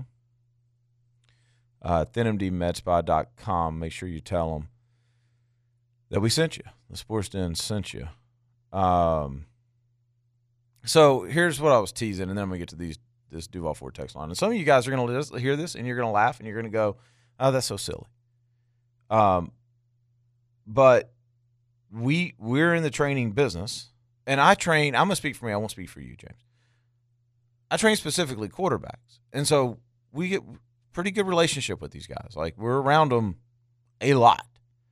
ThinMDmedspa.com. Make sure you tell them that we sent you. The Sports Den sent you. So here's what I was teasing, and then I'm going to get to this Duval Ford text line. And some of you guys are going to hear this, and you're going to laugh, and you're going to go, oh, that's so silly. But we're in the training business, and I'm going to speak for me. I won't speak for you, James. I train specifically quarterbacks, and so we get pretty good relationship with these guys. Like, we're around them a lot.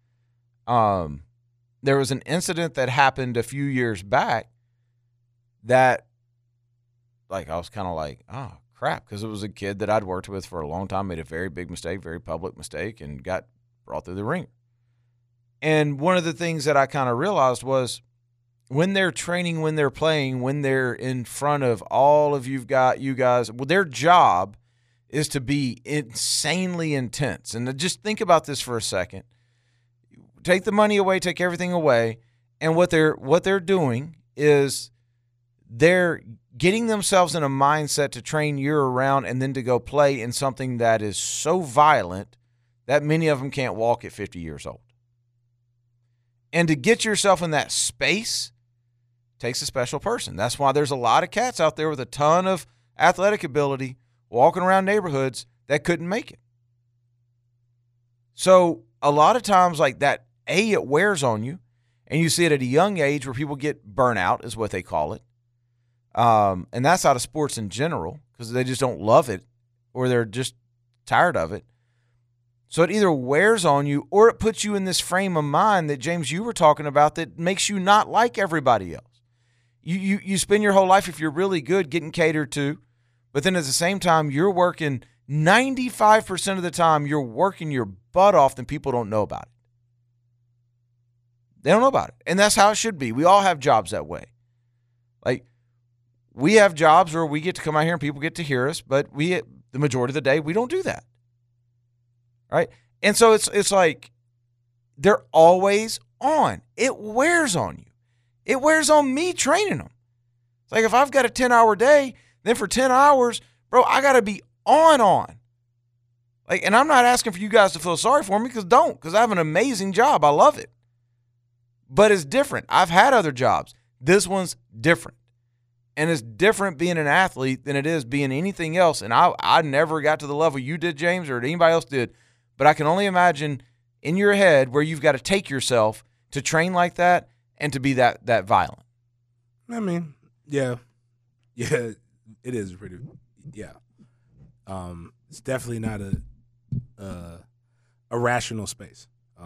There was an incident that happened a few years back that, like, I was kind of like, oh, crap, because it was a kid that I'd worked with for a long time, made a very big mistake, very public mistake, and got brought through the ringer. And one of the things that I kind of realized was when they're training, when they're playing, when they're in front of all of you guys, well, their job is to be insanely intense. And just think about this for a second. Take the money away, take everything away, and what they're doing is they're getting themselves in a mindset to train year-round and then to go play in something that is so violent that many of them can't walk at 50 years old. And to get yourself in that space takes a special person. That's why there's a lot of cats out there with a ton of athletic ability walking around neighborhoods that couldn't make it. So a lot of times like that, it wears on you, and you see it at a young age where people get burnout is what they call it. And that's out of sports in general because they just don't love it or they're just tired of it. So it either wears on you or it puts you in this frame of mind that, James, you were talking about that makes you not like everybody else. You spend your whole life, if you're really good, getting catered to, but then at the same time, you're working 95% of the time, you're working your butt off and people don't know about it. They don't know about it. And that's how it should be. We all have jobs that way. Like, we have jobs where we get to come out here and people get to hear us, but the majority of the day, we don't do that. Right? And so it's like they're always on. It wears on you. It wears on me training them. It's like if I've got a 10-hour day, then for 10 hours, bro, I got to be on. Like, and I'm not asking for you guys to feel sorry for me because I have an amazing job. I love it. But it's different. I've had other jobs. This one's different. And it's different being an athlete than it is being anything else. And I never got to the level you did, James, or anybody else did. But I can only imagine in your head where you've got to take yourself to train like that and to be that violent. I mean, yeah, it is pretty. Yeah, it's definitely not a rational space.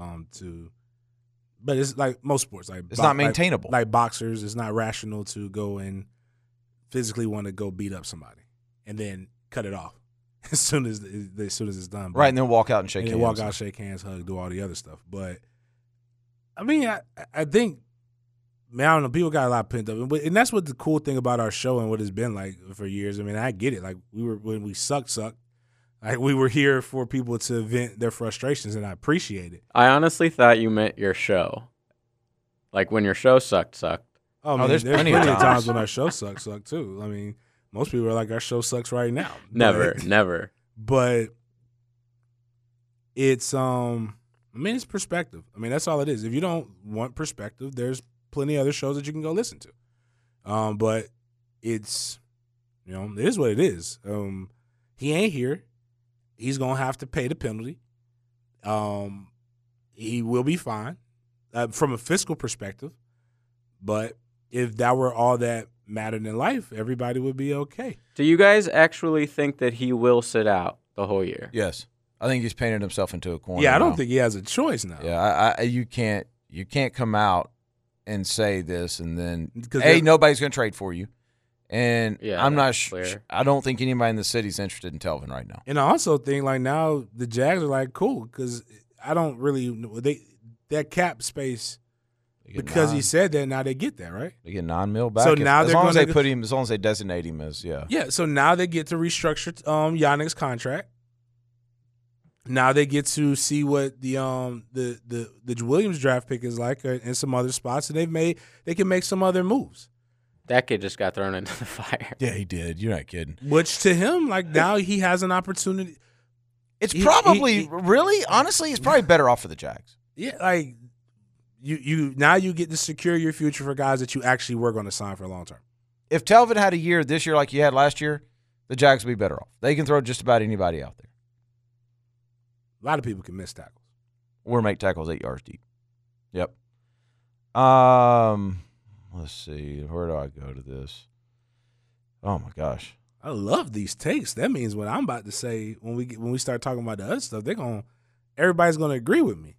But it's like most sports, like it's not maintainable. Like boxers, it's not rational to go and physically want to go beat up somebody and then cut it off as soon as it's done. Right, and then walk out and shake hands. Walk out, shake hands, hug, do all the other stuff. But I mean, I think, man, I don't know. People got a lot pent up, and that's what the cool thing about our show and what it's been like for years. I mean, I get it. Like when we sucked. Like we were here for people to vent their frustrations, and I appreciate it. I honestly thought you meant your show. Like when your show sucked. Oh man, there's plenty of times when our show sucked too. I mean, most people are like, our show sucks right now. Never. But it's it's perspective. I mean, that's all it is. If you don't want perspective, there's plenty of other shows that you can go listen to. But it's, it is what it is. He ain't here. He's gonna have to pay the penalty. He will be fine from a fiscal perspective. But if that were all that mattered in life, everybody would be okay. Do you guys actually think that he will sit out the whole year? Yes. I think he's painted himself into a corner. Yeah, I don't think he has a choice now. Yeah, you can't come out and say this and then, hey, nobody's going to trade for you. And I'm not sure. I don't think anybody in the city's interested in Telvin right now. And I also think like now the Jags are like, cool, because I don't really that cap space. Because he said that, now they get that, right? They get $9 million back. So now as long as they designate him as, Yeah, so now they get to restructure Yannick's contract. Now they get to see what the Williams draft pick is like in some other spots, and they can make some other moves. That kid just got thrown into the fire. Yeah, he did. You're not kidding. Which to him, like now he has an opportunity. It's probably, really, honestly, it's probably better off for the Jags. Yeah, like you get to secure your future for guys that you actually were going to sign for long term. If Telvin had a year this year like you had last year, the Jags would be better off. They can throw just about anybody out there. A lot of people can miss tackles. Or make tackles 8 yards deep. Yep. Let's see. Where do I go to this? Oh my gosh. I love these takes. That means what I'm about to say when we start talking about the other stuff, everybody's gonna agree with me.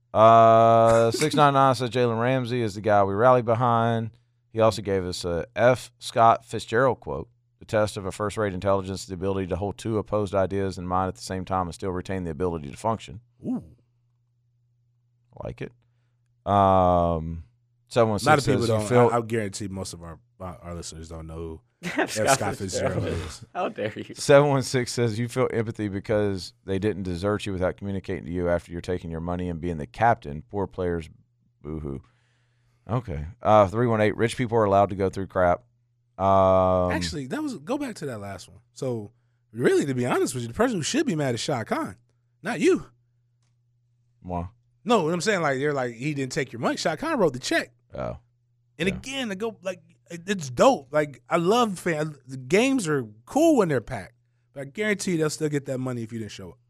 699 says Jalen Ramsey is the guy we rally behind. He also gave us a F. Scott Fitzgerald quote. The test of a first-rate intelligence is the ability to hold two opposed ideas in mind at the same time and still retain the ability to function. Ooh. I like it. 716 A lot of people says, don't. I guarantee most of our listeners don't know who F. Scott Fitzgerald is. How dare you? 716 says you feel empathy because they didn't desert you without communicating to you after you're taking your money and being the captain. Poor players, boo-hoo. Okay. 318, rich people are allowed to go through crap. Actually, go back to that last one. So, really, to be honest with you, the person who should be mad is Shad Khan, not you. Well, no, what I'm saying, like, they're like, he didn't take your money. Shad Khan wrote the check. Oh. And again, it's dope. Like, I love fans. The games are cool when they're packed, but I guarantee you they'll still get that money if you didn't show up.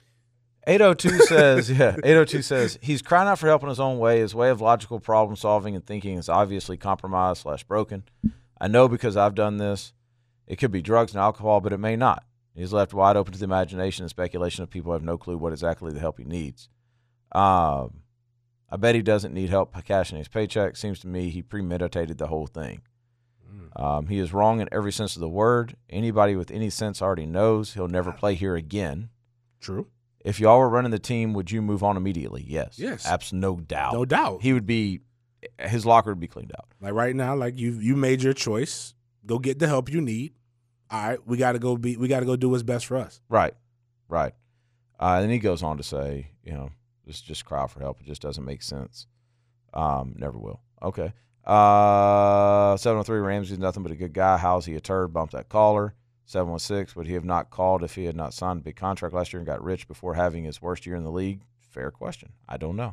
802 says he's crying out for help in his own way. His way of logical problem solving and thinking is obviously compromised / broken. I know because I've done this. It could be drugs and alcohol, but it may not. He's left wide open to the imagination and speculation of people who have no clue what exactly the help he needs. I bet he doesn't need help cashing his paycheck. Seems to me he premeditated the whole thing. He is wrong in every sense of the word. Anybody with any sense already knows he'll never play here again. True. If y'all were running the team, would you move on immediately? Yes. No doubt. No doubt. His locker would be cleaned out. Like right now, like you made your choice. Go get the help you need. All right, we gotta go do what's best for us. Right. Then he goes on to say, just cry for help. It just doesn't make sense. Never will. Okay. 703 Ramsey's nothing but a good guy. How's he a turd? Bump that caller. 716, would he have not called if he had not signed a big contract last year and got rich before having his worst year in the league? Fair question. I don't know.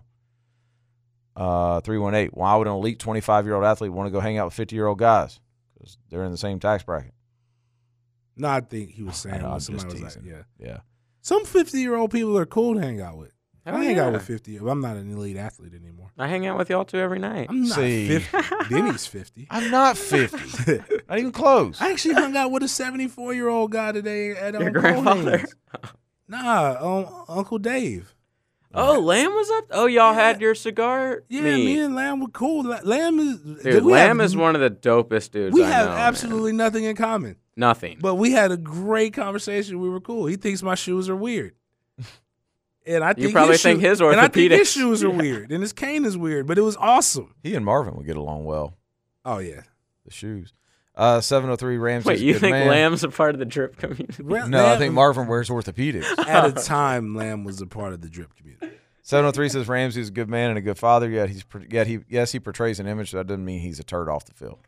318, why would an elite 25-year-old athlete want to go hang out with 50-year-old guys? Because they're in the same tax bracket. No, I think he was saying I'm somebody just was teasing. like, Yeah. Some 50-year-old people are cool to hang out with. Oh, I hang out with 50. I'm not an elite athlete anymore. I hang out with y'all two every night. I'm not 50. Denny's 50. I'm not 50. Not even close. I actually hung out with a 74-year-old guy today at Your Uncle grandfather? Uncle Dave. Oh, Lamb was up? Oh, y'all had your cigar Yeah, meet. me and Lamb were cool. Lamb is Lamb is one of the dopest dudes We I have know, absolutely nothing in common. Nothing. But we had a great conversation. We were cool. He thinks my shoes are weird. And I think you probably think his orthopedics. And I think his shoes are weird. And his cane is weird. But it was awesome. He and Marvin would get along well. Oh, yeah. The shoes. 703 Ramsey's Wait, you good think man. Lamb's a part of the drip community? No, I think Marvin wears orthopedics. At a time, Lamb was a part of the drip community. 703 says Ramsey's a good man and a good father, yet he portrays an image that doesn't mean he's a turd off the field.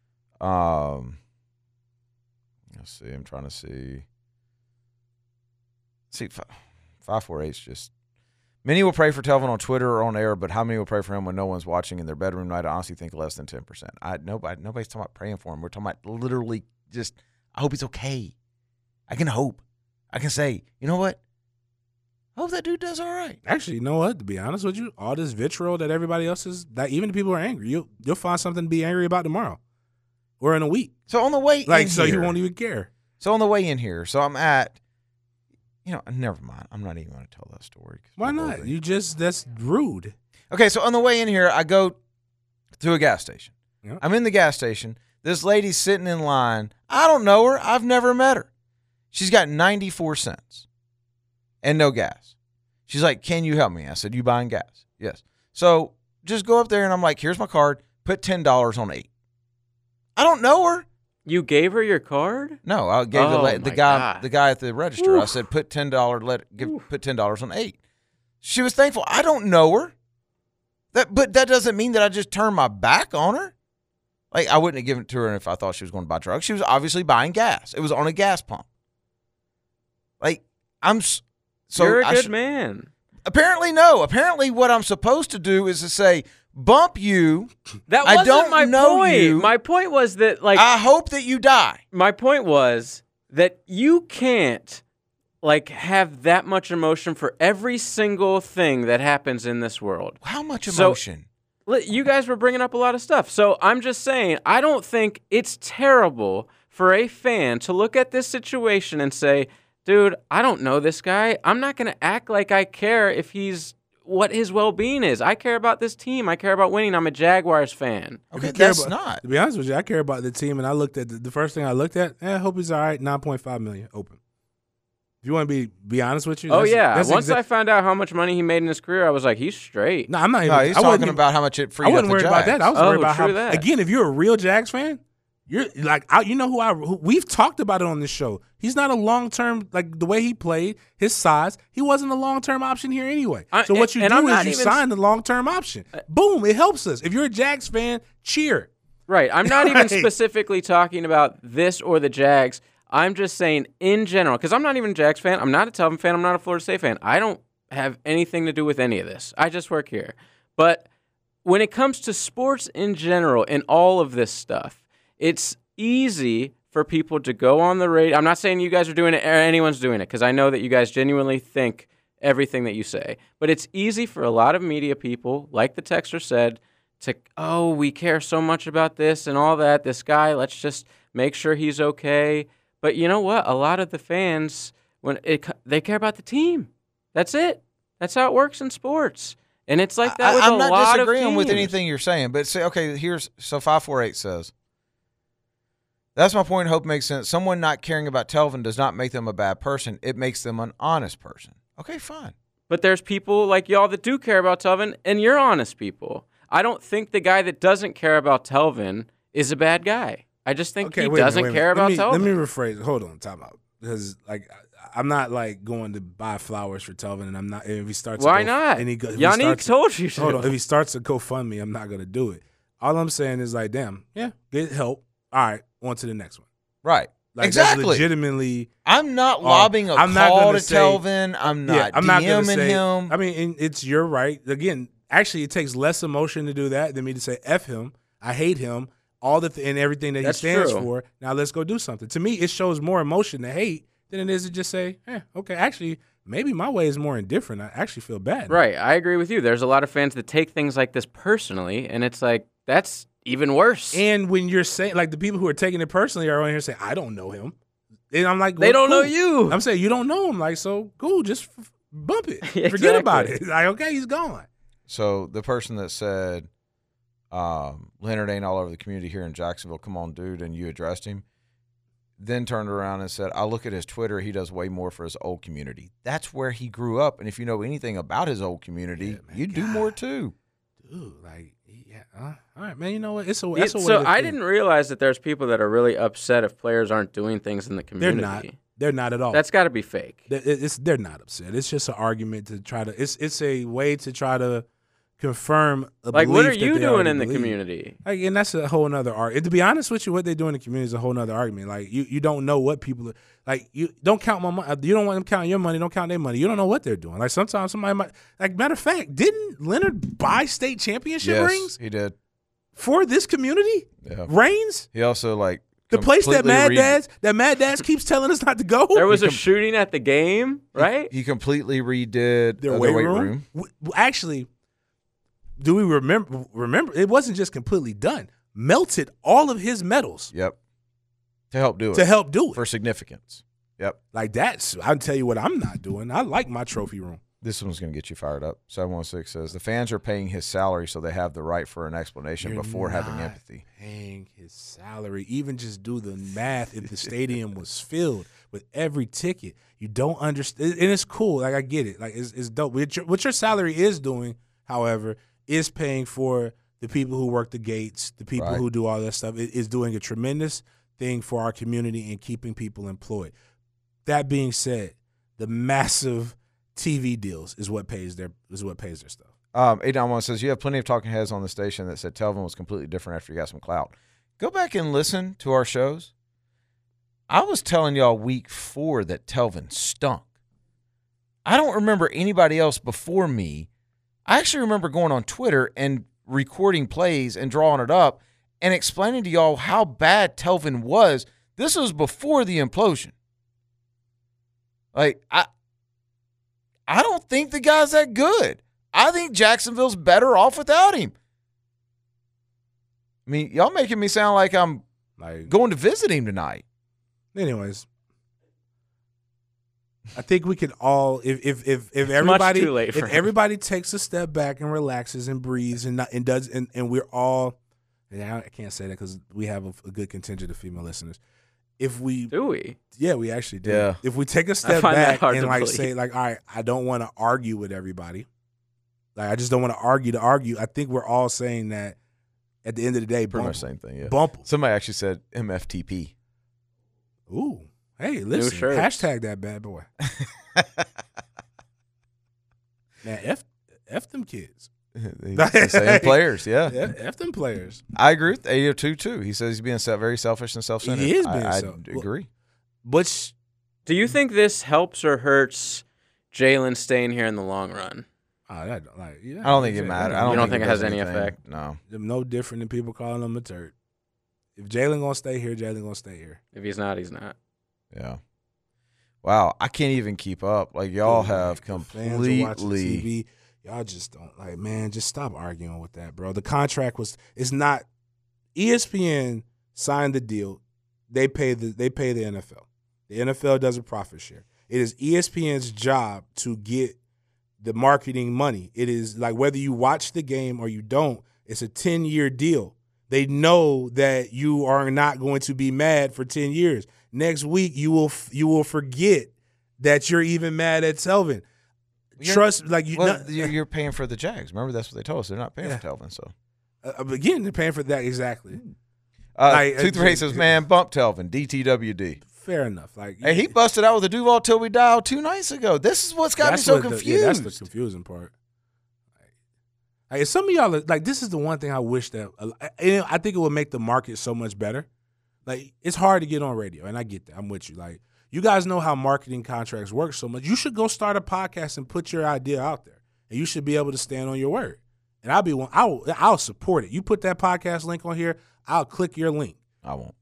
Let's see. I'm trying to see. 548's just. Many will pray for Telvin on Twitter or on air, but how many will pray for him when no one's watching in their bedroom night? I honestly think less than 10%. Nobody's talking about praying for him. We're talking about literally just, I hope he's okay. I can hope. I can say, you know what? I hope that dude does all right. Actually, you know what? To be honest with you, all this vitriol that everybody else is, that even the people who are angry, you'll find something to be angry about tomorrow or in a week. So on the way in so here, you won't even care. So on the way in here, so I'm at, never mind. I'm not even going to tell that story. Why not? That's rude. Okay, so on the way in here, I go to a gas station. Yep. I'm in the gas station. This lady's sitting in line. I don't know her. I've never met her. She's got 94 cents and no gas. She's like, can you help me? I said, you buying gas? Yes. So just go up there, and I'm like, here's my card. Put $10 on 8. I don't know her. You gave her your card? No, I gave the guy at the register. Oof. I said, put $10 on 8. She was thankful. I don't know her. But that doesn't mean that I just turned my back on her. Like, I wouldn't have given it to her if I thought she was going to buy drugs. She was obviously buying gas. It was on a gas pump. Like, You're a good man. Apparently, no. Apparently, what I'm supposed to do is to say, bump you. That I wasn't don't my know point. you. My point was that, like, I hope that you die. my point was that you can't, like, have that much emotion for every single thing that happens in this world. How much So- emotion? You guys were bringing up a lot of stuff. So I'm just saying, I don't think it's terrible for a fan to look at this situation and say, dude, I don't know this guy. I'm not going to act like I care if he's what his well-being is. I care about this team. I care about winning. I'm a Jaguars fan. Okay, care that's about- not. To be honest with you, I care about the team, and I looked at the first thing I looked at. I hope he's all right. $9.5 million open. If you want to be honest with you, Oh, yeah. that's Once I found out how much money he made in his career, I was like, he's straight. No, I'm not even. No, he's I wasn't talking even- about how much it freed I up wasn't the worried about that. I was Oh, worried about how. true that. Again, if you're a real Jags fan, you're like, you know who we've talked about it on this show. He's not a long term, like the way he played, his size. He wasn't a long term option here anyway. So what you and do I'm is not you even- sign the long term option. Boom, it helps us. If you're a Jags fan, cheer. Right. I'm not even Right. specifically talking about this or the Jags. I'm just saying in general, because I'm not even a Jags fan. I'm not a Telvin fan. I'm not a Florida State fan. I don't have anything to do with any of this. I just work here. But when it comes to sports in general and all of this stuff, it's easy for people to go on the radio. I'm not saying you guys are doing it or anyone's doing it, because I know that you guys genuinely think everything that you say. But it's easy for a lot of media people, like the texter said, to, oh, we care so much about this and all that. This guy, let's just make sure he's okay. But you know what? A lot of the fans, they care about the team. That's it. That's how it works in sports. And it's like that with I'm a not lot disagreeing of with teams. anything you're saying, but say, okay, so 548 says, that's my point. Hope makes sense. Someone not caring about Telvin does not make them a bad person. It makes them an honest person. Okay, fine. But there's people like y'all that do care about Telvin, and you're honest people. I don't think the guy that doesn't care about Telvin is a bad guy. I just think he doesn't care about Telvin. Let me rephrase. Hold on, time out. Because like I'm not like going to buy flowers for Telvin, and I'm not. If he starts, Why not? And if he Yannick starts, told you to. hold on. If he starts a GoFundMe, I'm not gonna do it. All I'm saying is like, damn, yeah, get help. All right, on to the next one. Right. Like, exactly. That's legitimately. I'm not lobbing a I'm not call gonna to say- Telvin. I'm not I'm not gonna DMing say, him. I mean, and it's your right. Again, actually, it takes less emotion to do that than me to say F him. I hate him. And everything that That's he stands true. for. Now let's go do something. To me, it shows more emotion to hate than it is to just say, okay, actually, maybe my way is more indifferent. I actually feel bad. Right, I agree with you. There's a lot of fans that take things like this personally, and it's like, that's even worse. And when you're saying, like, the people who are taking it personally are on here saying, I don't know him. And I'm like, They well, don't know cool. you. I'm saying, you don't know him. Like, so cool, just bump it. Exactly. Forget about it. Like, okay, he's gone. So the person that said Leonard ain't all over the community here in Jacksonville, come on, dude, and you addressed him, then turned around and said, I look at his Twitter, he does way more for his old community. That's where he grew up, and if you know anything about his old community, you do more too. Dude, like, yeah. All right, man, you know what? That's a way So to I think. didn't realize that there's people that are really upset if players aren't doing things in the They're community. not. They're not at all. That's got to be fake. They're not upset. It's just an argument to try to. It's a way to try to confirm a Like, what belief are that you they doing already in the believe. community? Like, and that's a whole nother argument. To be honest with you, what they do in the community is a whole nother argument. Like, you don't know what people are, like, you don't count my money. You don't want them counting your money. Don't count their money. You don't know what they're doing. Like, sometimes somebody might. Like, matter of fact, didn't Leonard buy state championship Yes, rings he did. for this community? Yeah. Rings. He also, like, The place that completely Mad Dads keeps telling us not to go. There was a shooting at the game, right? He completely redid Their the weight weight room. Actually, do we remember? It wasn't just completely done. Melted all of his medals Yep. To help do it. to help do it. For significance. Yep. Like that's. I'll tell you what I'm not doing. I like my trophy room. This one's going to get you fired up. 716 says, the fans are paying his salary so they have the right for an explanation You're before having not empathy. Paying his salary. Even just do the math. If the stadium was filled with every ticket, you don't understand. And it's cool. Like, I get it. Like, it's dope. What your salary is doing, however, is paying for the people who work the gates, the people Right. who do all that stuff. It is doing a tremendous thing for our community and keeping people employed. That being said, the massive TV deals is what pays their stuff. 891 says, you have plenty of talking heads on the station that said Telvin was completely different after he got some clout. Go back and listen to our shows. I was telling y'all week 4 that Telvin stunk. I don't remember anybody else before me. I actually remember going on Twitter and recording plays and drawing it up and explaining to y'all how bad Telvin was. This was before the implosion. Like, I don't think the guy's that good. I think Jacksonville's better off without him. I mean, y'all making me sound like I'm going to visit him tonight. Anyways, I think we could all, if everybody takes a step back and relaxes and breathes and we're all, I can't say that because we have a good contingent of female listeners. Do we? Yeah, we actually do. Yeah. If we take a step back and say all right, I don't want to argue with everybody. Like, I just don't want to argue. I think we're all saying that at the end of the day, pretty much the same thing. Yeah. Bump. Somebody actually said MFTP. Ooh, hey, listen, hashtag that bad boy. Man, F them kids. The same players, yeah. F them players. I agree with 802 too. He says he's being very selfish and self-centered. He is being I Well, agree. but do you think this helps or hurts Jalen staying here in the long run? I don't think it matters. You don't think it has any effect? No. No different than people calling him a turd. If Jalen gonna stay here, Jalen gonna stay here. If he's not, he's not. Yeah. Wow, I can't even keep up. Like, y'all have completely. TV, y'all just don't man. Just stop arguing with that, bro. The contract it's not. ESPN signed the deal. They pay the NFL. The NFL does a profit share. It is ESPN's job to get the marketing money. It is like whether you watch the game or you don't, it's a 10-year deal. They know that you are not going to be mad for 10 years. Next week, you will forget that you're even mad at Telvin. You're paying for the Jags. Remember, that's what they told us. They're not paying for Telvin. So again, they're paying for that exactly. Tooth Ray says, "Man, bump Telvin, DTWD." Fair enough. Hey, he busted out with a Duval till we die 2 nights ago. This is what's got me so confused. That's the confusing part. Like, some of y'all this is the one thing I wish that I think it would make the market so much better. Like, it's hard to get on radio, and I get that. I'm with you. Like, you guys know how marketing contracts work so much. You should go start a podcast and put your idea out there, and you should be able to stand on your word. And I'll support it. You put that podcast link on here, I'll click your link. I won't.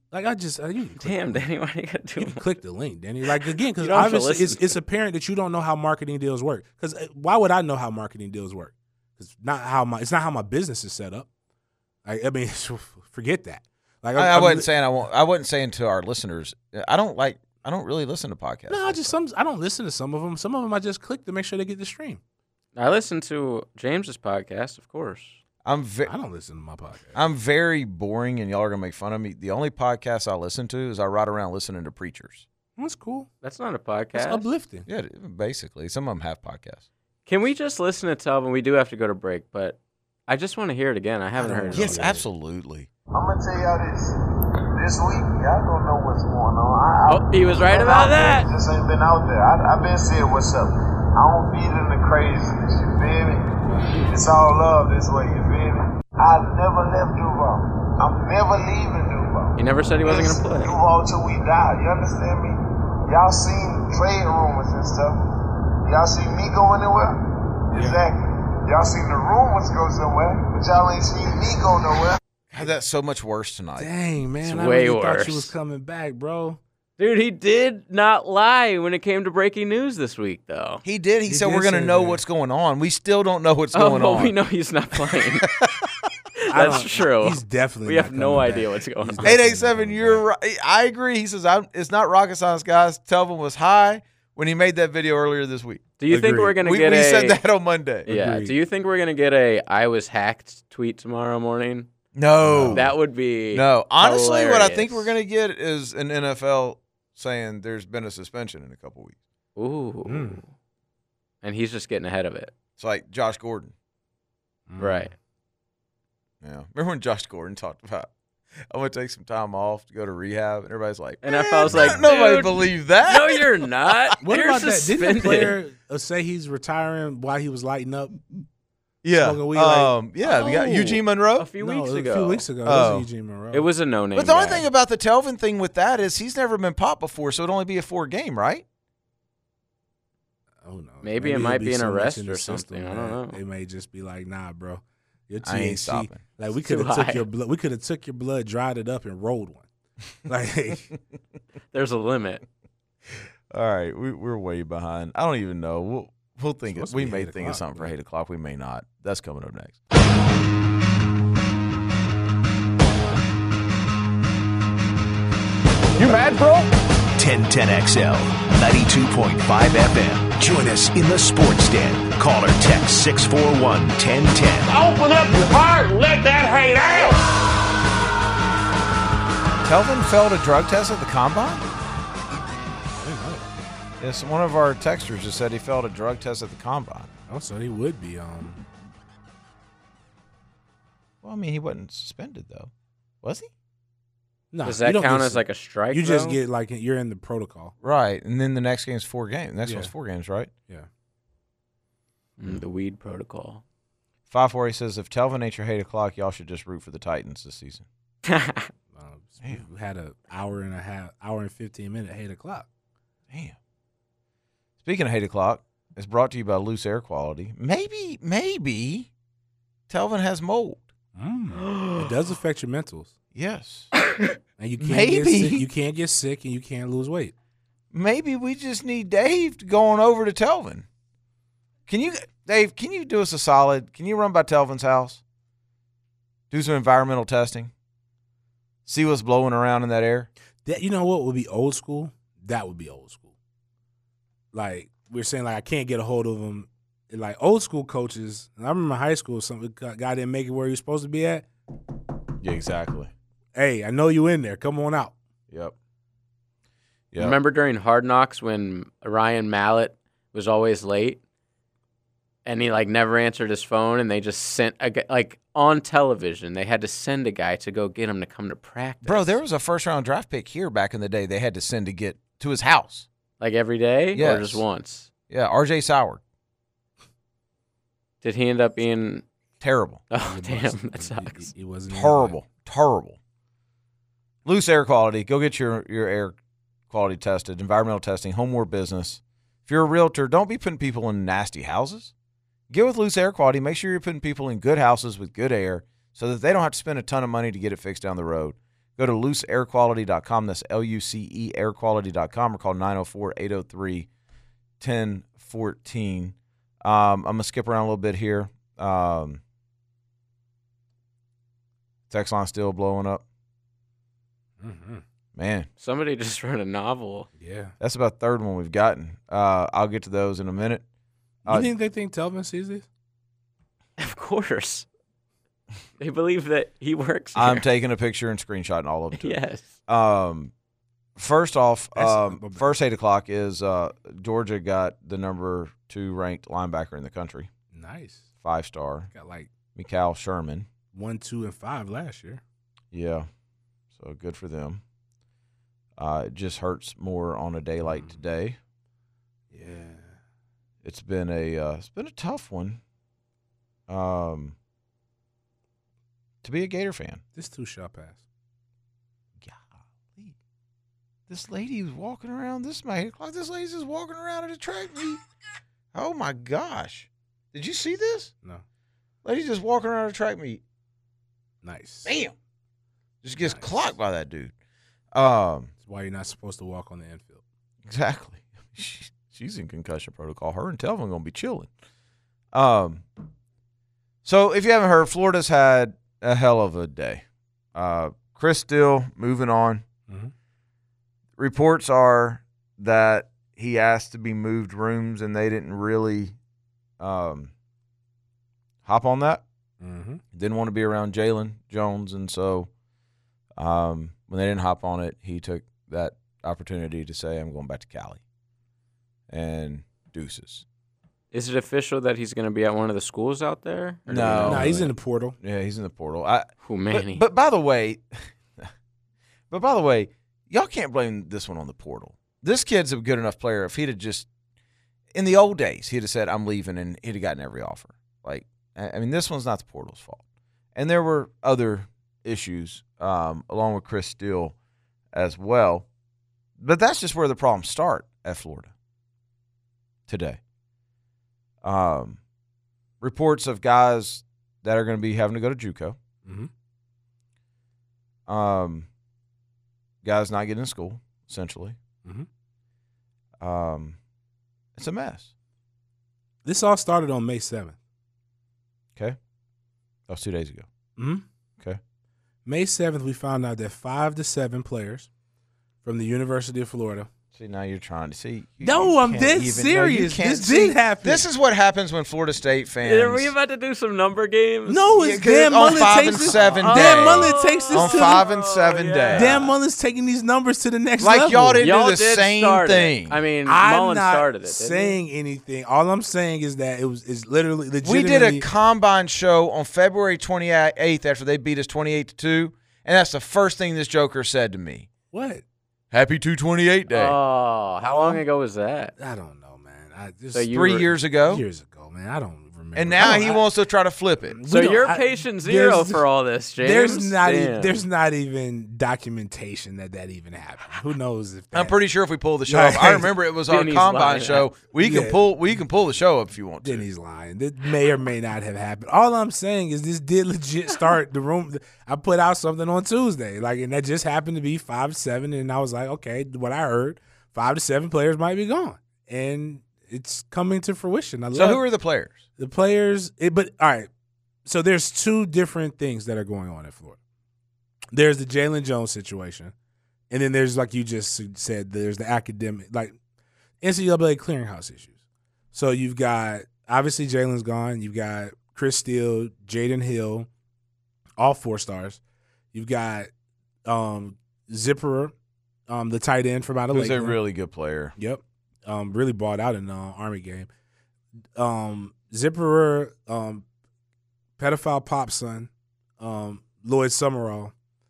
Damn, Danny, why do you got to do it? Click the link, Danny. Because obviously it's apparent that you don't know how marketing deals work. Because why would I know how marketing deals work? It's not how my business is set up. I mean, forget that. I wasn't saying I won't. I wasn't saying to our listeners. I don't really listen to podcasts. No, I don't listen to some of them. Some of them I just click to make sure they get the stream. I listen to James's podcast, of course. I don't listen to my podcast. I'm very boring, and y'all are gonna make fun of me. The only podcast I listen to is I ride around listening to preachers. That's cool. That's not a podcast. That's uplifting. Yeah, basically. Some of them have podcasts. Can we just listen to Telvin? We do have to go to break, but I just want to hear it again. I haven't heard it. Yes, absolutely. I'm gonna tell y'all this week, y'all don't know what's going on. He was right about that. Just ain't been out there. I've been saying what's up. I don't feed into craziness. You feel me? It's all love this way. You feel me? I never left Duval. I'm never leaving Duval. He never said he wasn't gonna play. Duval till we die. You understand me? Y'all seen trade rumors and stuff. Y'all seen me go anywhere? Yeah. Exactly. Y'all seen the rumors go somewhere, but y'all ain't seen me go nowhere. God, that's so much worse tonight. Dang, man. It's way I worse. thought you was coming back, bro. Dude, he did not lie when it came to breaking news this week, though. He did. He said we're going to know what's going on. We still don't know what's going on. We know he's not playing. That's true. He's definitely We have no idea what's going on. 887, you're right. I agree. He says, it's not rocket science, guys. Telvin was high when he made that video earlier this week. Do you think we're going to get We said that on Monday. Yeah. Agreed. Do you think we're going to get a I was hacked tweet tomorrow morning? No. That would be Honestly, hilarious. what I think we're going to get is an NFL saying there's been a suspension in a couple weeks. Ooh. And he's just getting ahead of it. It's like Josh Gordon. Right. Yeah. Remember when Josh Gordon talked about, I'm going to take some time off to go to rehab? And everybody's like, And I was like, nobody dude, believed that. No, you're not. What You're about that? suspended. Didn't the player say he's retiring while he was lighting up? Yeah. Smoking weed, We got Eugene Monroe. A few weeks ago. A few weeks ago. It Oh. was Eugene Monroe. It was a no-name But the only guy. thing about the Telvin thing with that is he's never been popped before, so it'd only be a 4-game, right? Oh, no. Maybe it it'll might be an so much arrest in the or system something. I don't that know. They may just be like, nah, bro. Your I ain't THC, stopping. like we It's could too have took high. your blood. We could have took your blood, dried it up, and rolled one. Like, There's a limit. All right, we're way behind. I don't even know. We'll think Supposed to we be may 8 think of o'clock, something for but- 8 o'clock. We may not. That's coming up next. You mad, bro? 1010XL, 92.5 FM. Join us in the Sports Den. Call or text 641-1010. Open up your heart and let that hate out. Telvin failed a drug test at the combine? Yes, one of our texters just said he failed a drug test at the combine. oh, so he would be. Well, I mean, he wasn't suspended, though. Was he? No, Does you that don't count get as like a strike? You just though? get like you're in the protocol. Right, and then the next game's 4 games. The next Yeah. one's 4 games, right? Yeah. The weed protocol. 5-4, he says, if Telvin ain't your 8 o'clock, y'all should just root for the Titans this season. We had an hour and 15 minute 8 o'clock. Damn. Speaking of 8 o'clock, it's brought to you by Loose Air Quality. Maybe Telvin has mold. It does affect your mentals, Yes. and you can't Maybe. get sick. You can't get sick, and you can't lose weight. Maybe we just need Dave to go on over to Telvin. Dave, can you do us a solid? Can you run by Telvin's house? Do some environmental testing? See what's blowing around in that air? That, you know what would be old school? That would be old school. Like we're saying, like I can't get a hold of them. Like old school coaches. And I remember high school, some guy didn't make it where he was supposed to be at. Yeah, exactly. Hey, I know you in there. Come on out. Yep. Remember during Hard Knocks when Ryan Mallett was always late and he like never answered his phone and they just sent a guy, like on television, they had to send a guy to go get him to come to practice. Bro, there was a first-round draft pick here back in the day they had to send to get to his house. Like every day or Yes. just once? Yeah, R.J. Soward. Did he end up being Terrible. Oh, damn, that sucks. He wasn't even Terrible. Terrible. Loose Air Quality. Go get your air quality tested, environmental testing, home or business. If you're a realtor, don't be putting people in nasty houses. Get with Loose Air Quality. Make sure you're putting people in good houses with good air so that they don't have to spend a ton of money to get it fixed down the road. Go to looseairquality.com. That's L-U-C-E airquality.com or call 904-803-1014. I'm going to skip around a little bit here. Text line still blowing up. Mm-hmm. Man, Somebody just wrote a novel. Yeah. that's about the third one we've gotten. I'll get to those in a minute. You think they think Telvin sees this? Of course. They believe that he works here. I'm taking a picture and screenshotting all of them. Too. Yes. First off, That's- first 8 o'clock is Georgia got the number 2 ranked linebacker in the country, Nice. 5-star, Got like Mikal Sherman. 1, 2, and 5 last year. Yeah, so good for them. It just hurts more on a day like today. Yeah. It's been a tough one. To be a Gator fan. This too shall pass. Golly. This lady was walking around. This is my 8 o'clock. This lady's just walking around at a track meet. Oh my gosh. Did you see this? No. Lady's just walking around at a track meet. Nice. Bam. Just gets Nice. clocked by that dude. That's why you're not supposed to walk on the infield. Exactly. She's in concussion protocol. Her and Telvin gonna be chilling. So if you haven't heard, Florida's had a hell of a day. Chris Steele moving on. Mhm. Reports are that he asked to be moved rooms, and they didn't really hop on that. Mm-hmm. Didn't want to be around Jalen Jones, and so when they didn't hop on it, he took that opportunity to say, I'm going back to Cali. And deuces. Is it official that he's going to be at one of the schools out there? Or do we No. know? Nah, he's in the portal. Yeah, he's in the portal. Oh, man. But by the way, y'all can't blame this one on the portal. This kid's a good enough player. If he'd have just, in the old days, he'd have said, I'm leaving, and he'd have gotten every offer. Like, I mean, this one's not the portal's fault. And there were other issues along with Chris Steele as well. But that's just where the problems start at Florida today. Reports of guys that are going to be having to go to JUCO. Mm-hmm. Guys not getting in school, essentially. Mm-hmm. It's a mess. This all started on May 7th. Okay. That was 2 days ago. Mm-hmm. Okay. May 7th, we found out that 5 to 7 players from the University of Florida. See, now you're trying to see. No, I'm dead serious. This did happen. This is what happens when Florida State fans. Are we about to do some number games? No, it's Dan on Mullen 5 takes and this. 7 days. Dan Mullen takes this on to 5 and 7 days. Dan Mullen's taking these numbers to the next like level. y'all didn't Y'all do the did same start thing. It. I mean, I'm Mullen not started it. saying anything. All I'm saying is that it's literally We legitimately. did a combine show on February 28th after they beat us 28-2, and that's the first thing this joker said to me. What? Happy 228 Day. Oh, how long ago was that? I don't know, man. I just So you 3 were- years ago. years ago, man. I don't remember. And now I he don't- wants to try to flip it. So we don't- you're I- patient zero there's- for all this, James. There's Damn. not even documentation that even happened. Who knows if that, I'm pretty sure if we pull the show Like, up, I remember it was our Denny's combine lying. show. We can Yeah. pull the show up if you want to. Denny's lying. That may or may not have happened. All I'm saying is this did legit start the room. I put out something on Tuesday, and that just happened to be 5 to 7, and I was like, okay, what I heard, 5 to 7 players might be gone, and it's coming to fruition. So who are the players? the players? But all right, so there's two different things that are going on at Florida. There's the Jalen Jones situation, and then there's, like you just said, there's the academic, like NCAA clearinghouse issues. So you've got, obviously Jalen's gone. You've got Chris Steele, Jaden Hill, all 4 stars. You've got Zipperer, the tight end from out of Who's a Lakeland. really good player. Yep. Really bought out in the Army game. Zipperer, pedophile pop son, Lloyd Summerall.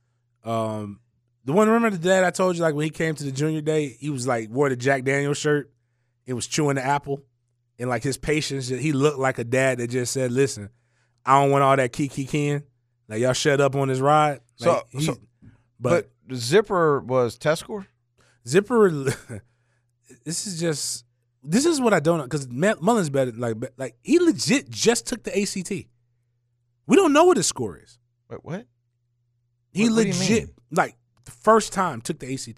The one, remember the dad I told you, like when he came to the junior day, he was like, wore the Jack Daniels shirt. It was chewing the apple. And like his patience, he looked like a dad that just said, listen, I don't want all that kiki kin. Like, y'all shut up on this ride. Like, But Zipper was test score? Zipper, this is what I don't know, because Mullen's better. Like he legit just took the ACT. We don't know what his score is. Wait, what? He What do you legit, mean? like the first time, took the ACT.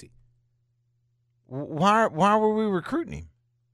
Why were we recruiting him?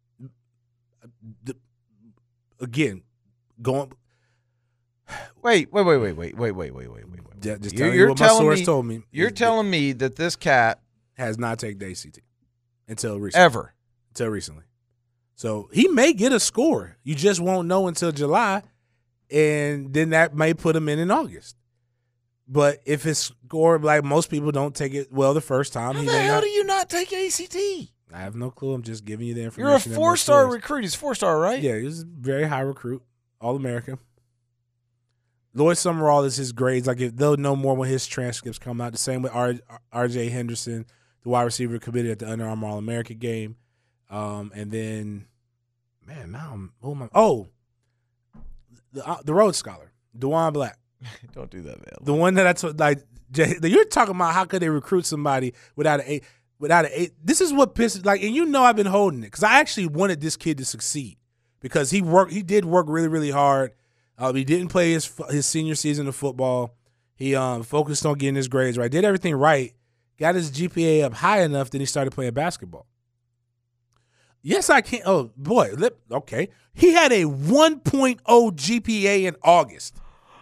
Again, going. Wait. Just telling you what my source told me. You're telling me that this cat has not taken the ACT until recently. ever. Until recently. So he may get a score. You just won't know until July, and then that may put him in August. But if his score, like most people don't take it well the first time, How he the may hell not. do you not take ACT? I have no clue. I'm just giving you the information. You're a that my 4-star source- recruit. He's 4-star, right? Yeah, he was a very high recruit, All-American. Lloyd Summerall is his grades. Like, if they'll know more when his transcripts come out. The same with R.J. Henderson, the wide receiver committed at the Under Armour All-American game. And then, man, now who am I? Oh, the Rhodes Scholar, DeJuan Black. Don't do that, man. The one that I told, like, you're talking about how could they recruit somebody without an A. This is what pisses, like, and you know I've been holding it because I actually wanted this kid to succeed because he did work really, really hard. He didn't play his senior season of football. He focused on getting his grades right, did everything right, got his GPA up high enough, then he started playing basketball. Yes, I can. Oh, boy. Okay. He had a 1.0 GPA in August.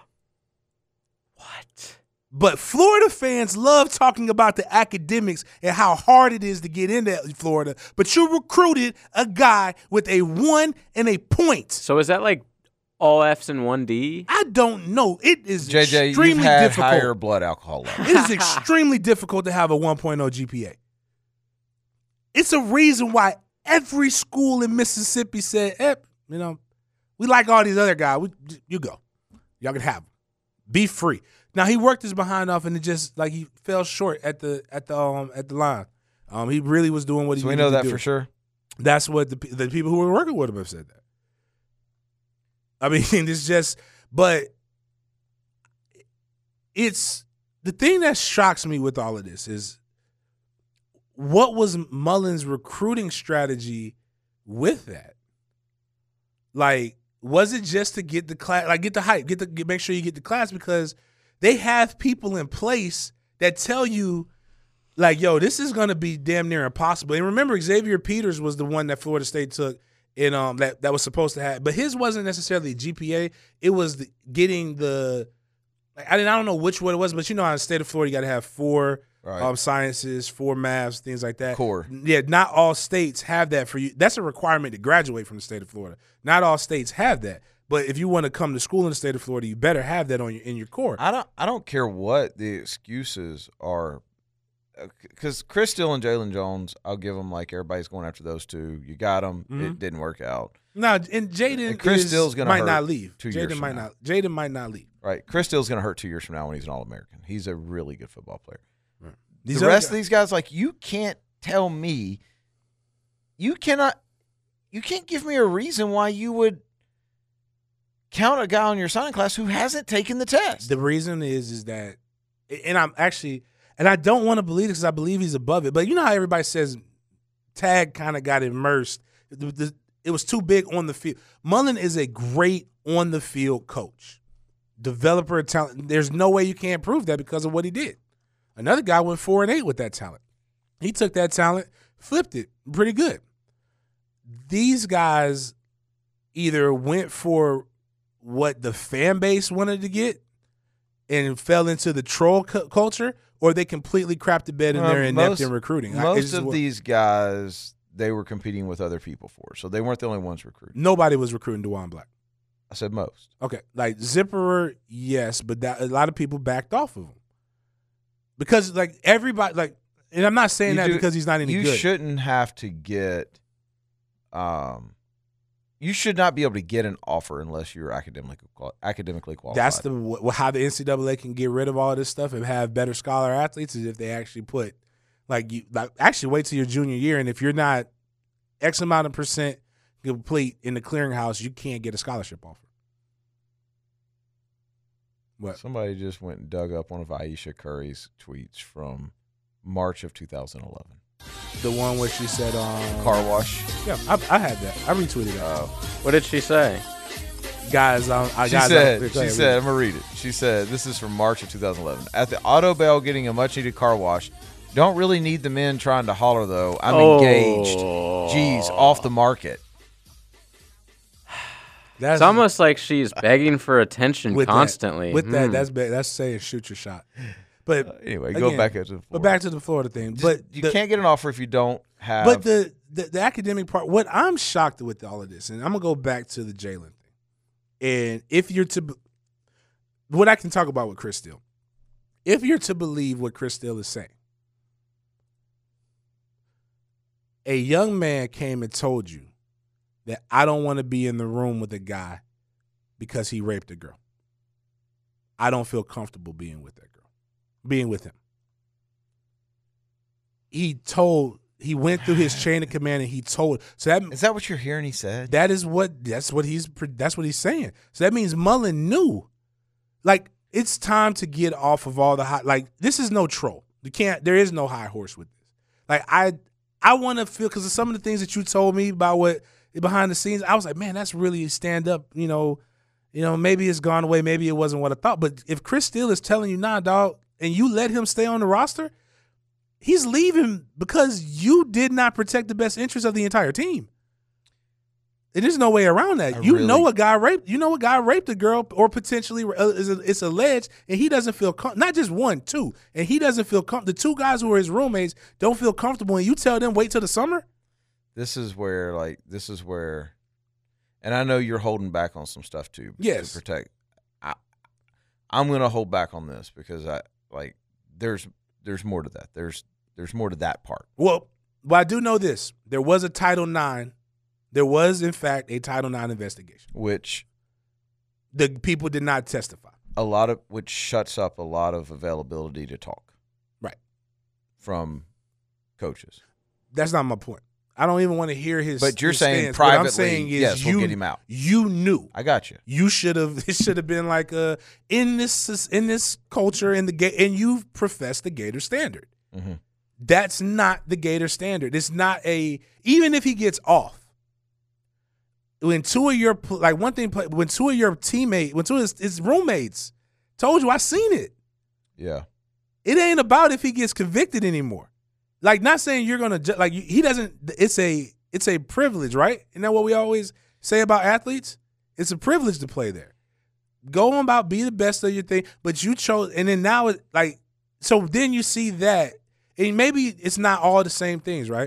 What? But Florida fans love talking about the academics and how hard it is to get into Florida. But you recruited a guy with a 1 and a point. So is that like all F's and 1D? I don't know. It is JJ, extremely you've had difficult. higher blood alcohol levels. It is extremely difficult to have a 1.0 GPA. It's a reason why every school in Mississippi said, we like all these other guys. You go. Y'all can have them. Be free. Now he worked his behind off, and it just like he fell short at the line. He really was doing what he. So we needed know to that do. for sure. That's what the people who were working with him have said that. I mean, it's just, but it's the thing that shocks me with all of this is what was Mullen's recruiting strategy with that? Like, was it just to get the class, like get the hype, make sure you get the class, because they have people in place that tell you, like, yo, this is going to be damn near impossible. And remember, Xavier Peters was the one that Florida State took in that was supposed to have, but his wasn't necessarily GPA. It was getting the, I don't know which one it was, but you know, in the state of Florida, you got to have 4 sciences, 4 maths, things like that. Core. Yeah, not all states have that for you. That's a requirement to graduate from the state of Florida. Not all states have that. But if you want to come to school in the state of Florida, you better have that in your core. I don't care what the excuses are, because Chris Steele and Jalen Jones, I'll give them, like, everybody's going after those two. You got them. Mm-hmm. It didn't work out. No, and Jaden Chris Steele's going to might not leave. Jaden might not leave. Right. Chris Steele's going to hurt 2 years from now when he's an All-American. He's a really good football player. Right. The rest of these guys, like, you can't tell me, you can't give me a reason why you would count a guy on your signing class who hasn't taken the test. The reason is that, and I don't want to believe it because I believe he's above it, but you know how everybody says Tag kind of got immersed. It was too big on the field. Mullen is a great on-the-field coach, developer of talent. There's no way you can't prove that because of what he did. Another guy went 4-8 with that talent. He took that talent, flipped it pretty good. These guys either went for what the fan base wanted to get and fell into the troll culture, or they completely crapped the bed and they're inept in recruiting. Most of these guys, they were competing with other people for, so they weren't the only ones recruiting. Nobody was recruiting DeJuan Black. I said most. Okay, like Zipperer, yes, but a lot of people backed off of him because, like, everybody, like, and I'm not saying because he's not any good. You shouldn't have to get. You should not be able to get an offer unless you're academically qualified. That's how the NCAA can get rid of all this stuff and have better scholar athletes is if they actually put, actually wait till your junior year, and if you're not X amount of percent complete in the clearinghouse, you can't get a scholarship offer. What? Somebody just went and dug up one of Aisha Curry's tweets from March of 2011. The one where she said car wash. Yeah, I had that. I retweeted it. What did she say? Guys, she said, I'm going to read it. She said, this is from March of 2011. At the Auto Bell getting a much-needed car wash. Don't really need the men trying to holler, though. I'm engaged. Geez, off the market. It's almost like she's begging for attention constantly. That's saying shoot your shot. But anyway, go back to the Florida. But back to the Florida thing. But you can't get an offer if you don't have. But the academic part, what I'm shocked with all of this, and I'm gonna go back to the Jalen thing. And if you're to, what I can talk about with Chris Steele, if you're to believe what Chris Steele is saying, a young man came and told you that I don't want to be in the room with a guy because he raped a girl. I don't feel comfortable being with that girl. Being with him. He went through his chain of command and he told. So that is that what you're hearing he said? That's what he's saying. So that means Mullen knew. Like, it's time to get off of all the high, like, this is no troll. There is no high horse with this. Like, I want to feel, because of some of the things that you told me about what behind the scenes, I was like, man, that's really stand up, you know, maybe it's gone away, maybe it wasn't what I thought. But if Chris Steele is telling you, nah, dog, and you let him stay on the roster, he's leaving because you did not protect the best interest of the entire team. And there's no way around that. A guy raped a girl, or potentially it's alleged, and he doesn't feel not just one, two, and he doesn't feel the 2 guys who are his roommates don't feel comfortable, and you tell them wait till the summer. This is where, and I know you're holding back on some stuff too. Yes. To protect. I'm going to hold back on this because there's more to that. There's more to that part. Well, I do know this. There was a Title IX. There was, in fact, a Title IX investigation, which the people did not testify. Which shuts up a lot of availability to talk. Right. From coaches. That's not my point. I don't even want to hear his. But you're saying stance. privately, what I'm saying is yes, we'll get him out. You knew. I got you. You should have. It should have been like in this culture and you've professed the Gator standard. Mm-hmm. That's not the Gator standard. It's not even if he gets off. when two of your when two of your teammates, when two of his roommates told you, I seen it. Yeah. It ain't about if he gets convicted anymore. Like, not saying you're gonna he doesn't. It's a privilege, right? Isn't that what we always say about athletes? It's a privilege to play there. Go on about be the best of your thing, but you chose, and then now it so then you see that, and maybe it's not all the same things, right?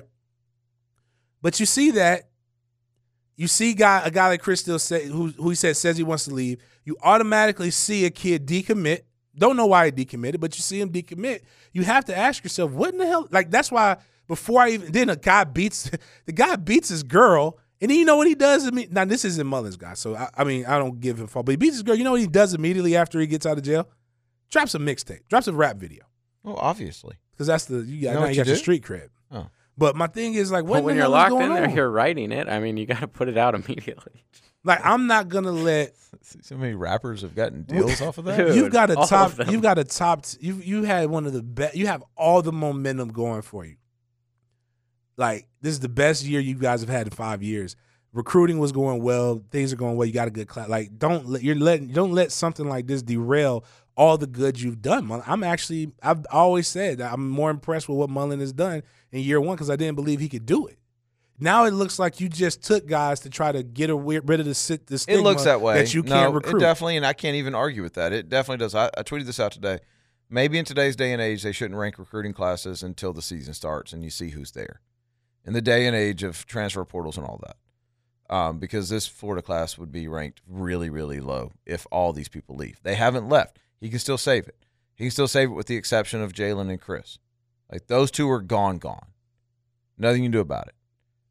But you see that. You see a guy like Chris Steele who he says he wants to leave. You automatically see a kid decommit. Don't know why he decommitted, but you see him decommit. You have to ask yourself, what in the hell? Like, that's why then the guy beats his girl, and then you know what he does? Now, this isn't Mullen's guy, so I don't give him fault, but he beats his girl. You know what he does immediately after he gets out of jail? Drops a mixtape, drops a rap video. Well, obviously. Because that's you got your street cred. Oh. But my thing is, like, when you're locked in there, you're writing it. I mean, you got to put it out immediately. Like, I'm not gonna let. So many rappers have gotten deals off of that. Dude, You've got a top. them. You've got a top. You had one of the best. You have all the momentum going for you. Like, this is the best year you guys have had in 5 years. Recruiting was going well. Things are going well. You got a good class. Like, don't let something like this derail all the good you've done. I've always said that I'm more impressed with what Mullen has done in year one because I didn't believe he could do it. Now it looks like you just took guys to try to get rid of the stigma. It looks that way. That you can't recruit. It definitely, and I can't even argue with that. It definitely does. I tweeted this out today. Maybe in today's day and age, they shouldn't rank recruiting classes until the season starts and you see who's there. In the day and age of transfer portals and all that. Because this Florida class would be ranked really, really low if all these people leave. They haven't left. He can still save it. He can still save it with the exception of Jalen and Chris. Like, those two are gone. Nothing you can do about it.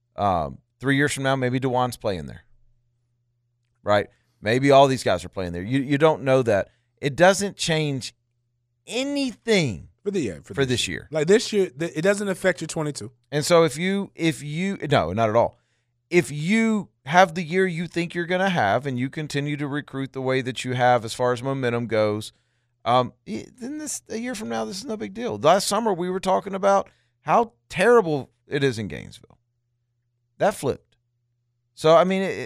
3 years from now, maybe DeJuan's playing there, right? Maybe all these guys are playing there. You don't know that. It doesn't change anything for this year. Like, this year, it doesn't affect your 22. And so if you no, not at all. If you have the year you think you're going to have and you continue to recruit the way that you have as far as momentum goes, then a year from now, this is no big deal. Last summer, we were talking about how terrible it is in Gainesville. That flipped. So, I mean,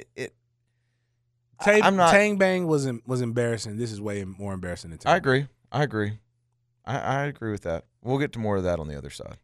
Tang Bang was embarrassing. This is way more embarrassing than Tang. I agree. I agree with that. We'll get to more of that on the other side.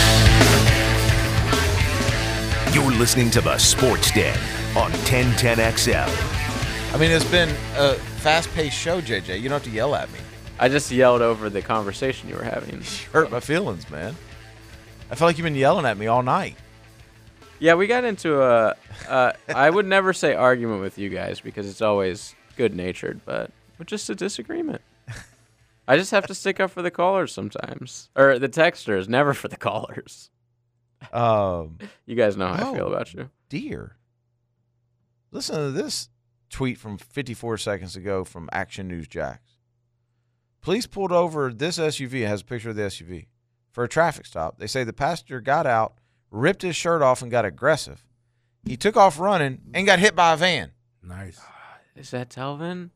You're listening to the Sports Den on 1010XL. I mean, it's been a fast-paced show, JJ. You don't have to yell at me. I just yelled over the conversation you were having. Hurt my feelings, man. I feel like you've been yelling at me all night. Yeah, we got into I would never say argument with you guys because it's always good-natured, but just a disagreement. I just have to stick up for the callers sometimes. Or the texters, never for the callers. You guys know how I feel about you. Dear. Listen to this tweet from 54 seconds ago from Action News Jax. Police pulled over this SUV. It has a picture of the SUV for a traffic stop. They say the passenger got out, ripped his shirt off, and got aggressive. He took off running and got hit by a van. Nice. Is that Telvin?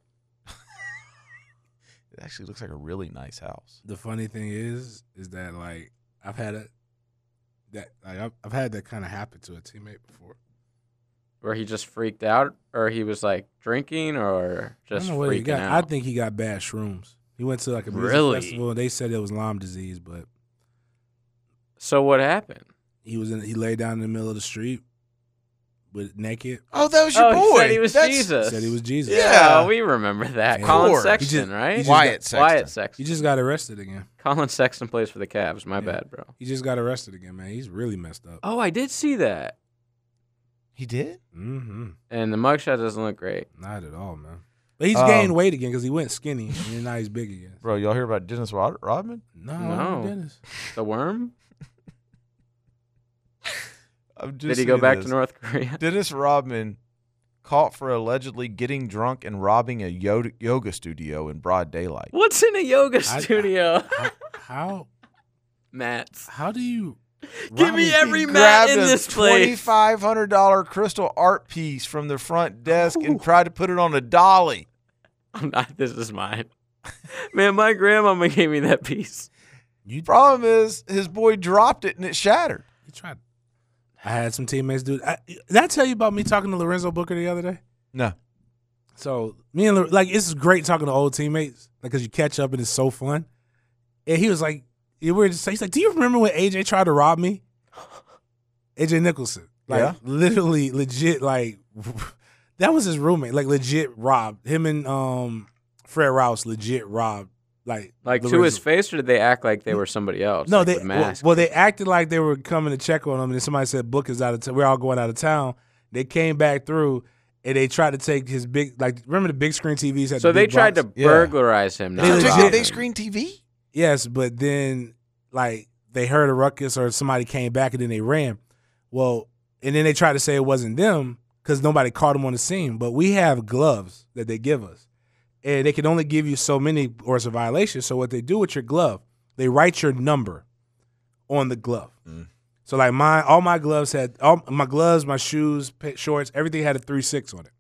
It actually looks like a really nice house. The funny thing is that, like, I've had that kind of happen to a teammate before. Where he just freaked out, or he was like drinking, or just freaking out? I think he got bad shrooms. He went to like a music festival, and they said it was Lyme disease. But so what happened? He laid down in the middle of the street, with naked. Oh, that was your boy. He said he was Jesus. Said he was Jesus. Yeah, we remember that. Yeah. Colin Sexton, right? Wyatt Sexton. He just got arrested again. Colin Sexton plays for the Cavs. My bad, bro. He just got arrested again, man. He's really messed up. Oh, I did see that. He did? Mm-hmm. And the mugshot doesn't look great. Not at all, man. But he's gained weight again because he went skinny, and now he's big again. Bro, y'all hear about Dennis Rodman? No. Dennis. The worm? Did he go back to North Korea? Dennis Rodman caught for allegedly getting drunk and robbing a yoga studio in broad daylight. What's in a yoga studio? How? Mats. How do you... Give me every mat in this place. $2,500 crystal art piece from the front desk and tried to put it on a dolly. I'm not. This is mine. Man, my grandmama gave me that piece. Problem is, his boy dropped it and it shattered. He tried. I had some teammates do it. Did I tell you about me talking to Lorenzo Booker the other day? No. So me and it's great talking to old teammates because you catch up and it's so fun. And he was like, he's like, do you remember when AJ tried to rob me? AJ Nicholson, literally, legit, like that was his roommate, like legit robbed him and Fred Rouse, legit robbed, like to his face, or did they act like they were somebody else? No, like, they with masks? well they acted like they were coming to check on him, and then somebody said Book is out of town. We're all going out of town. They came back through. And they tried to take his remember the big screen TVs? Had so the they big tried box? to burglarize him. They took the big screen TV? Yes, but then they heard a ruckus or somebody came back and then they ran. Well, and then they tried to say it wasn't them because nobody caught them on the scene. But we have gloves that they give us. And they can only give you so many or it's a violation. So what they do with your glove, they write your number on the glove. Mm. So like all my gloves had my gloves, my shoes, shorts, everything had a 3-6 on it.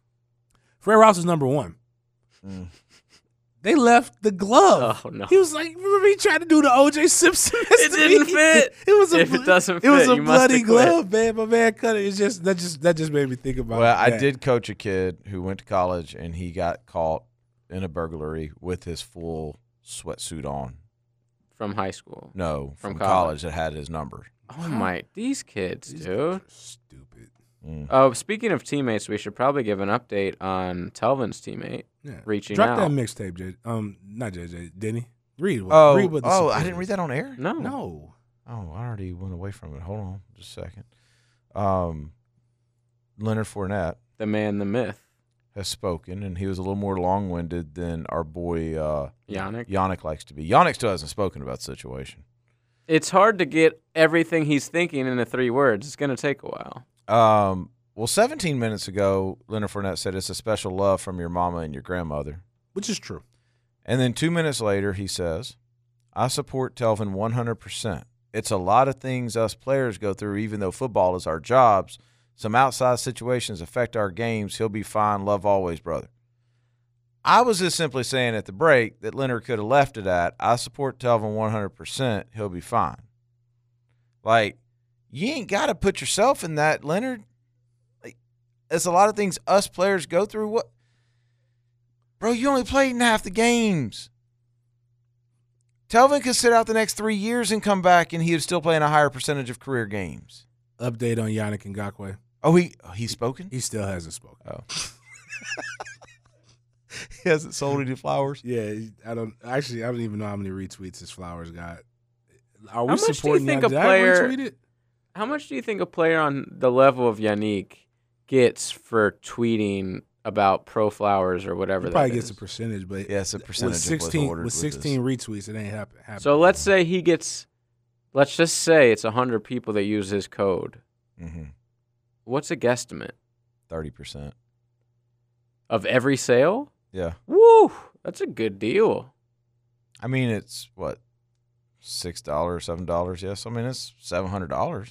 Fred Rouse was number 1. Mm. They left the glove. Oh no! He was like, "Remember he tried to do the O.J. Simpson? It didn't fit. If it doesn't fit, it was a bloody glove, quit. man. My man cut it. It's just that just made me think about. Well, that. I did coach a kid who went to college and he got caught in a burglary with his full sweatsuit on. From high school? No, from college that had his number. Oh my! These kids, dude. Stupid. Mm. Oh, speaking of teammates, we should probably give an update on Telvin's teammate reaching out. Drop that mixtape, not JJ, Denny. Read what I didn't read that on air? No. Oh, I already went away from it. Hold on just a second. Leonard Fournette. The man, the myth. Has spoken, and he was a little more long-winded than our boy Yannick. Yannick likes to be. Yannick still hasn't spoken about the situation. It's hard to get everything he's thinking into 3 words. It's going to take a while. Well, 17 minutes ago, Leonard Fournette said it's a special love from your mama and your grandmother. Which is true. And then 2 minutes later, he says, I support Telvin 100%. It's a lot of things us players go through, even though football is our jobs. Some outside situations affect our games. He'll be fine. Love always, brother. I was just simply saying at the break that Leonard could have left it at, I support Telvin 100%. He'll be fine. Like, you ain't got to put yourself in that, Leonard. Like, it's a lot of things us players go through. What, bro, you only played in half the games. Telvin could sit out the next 3 years and come back, and he would still play in a higher percentage of career games. Update on Yannick Ngakoue. Oh, he's spoken? He still hasn't spoken. Oh. He hasn't sold any flowers? Yeah, I don't even know how many retweets his flowers got. Are we How much supporting do you think Did a I player? retweet it? How much do you think a player on the level of Yannick gets for tweeting about pro flowers or whatever He probably that gets is? a percentage, but Yeah, it's a percentage with of what's 16 ordered with with 16 retweets, it ain't happen. So let's say he gets. Let's just say it's 100 people that use his code. Mm-hmm. What's a guesstimate 30%. of every sale? Yeah. Woo! That's a good deal. I mean, it's what, $6, $7? Yes. I mean, it's $700.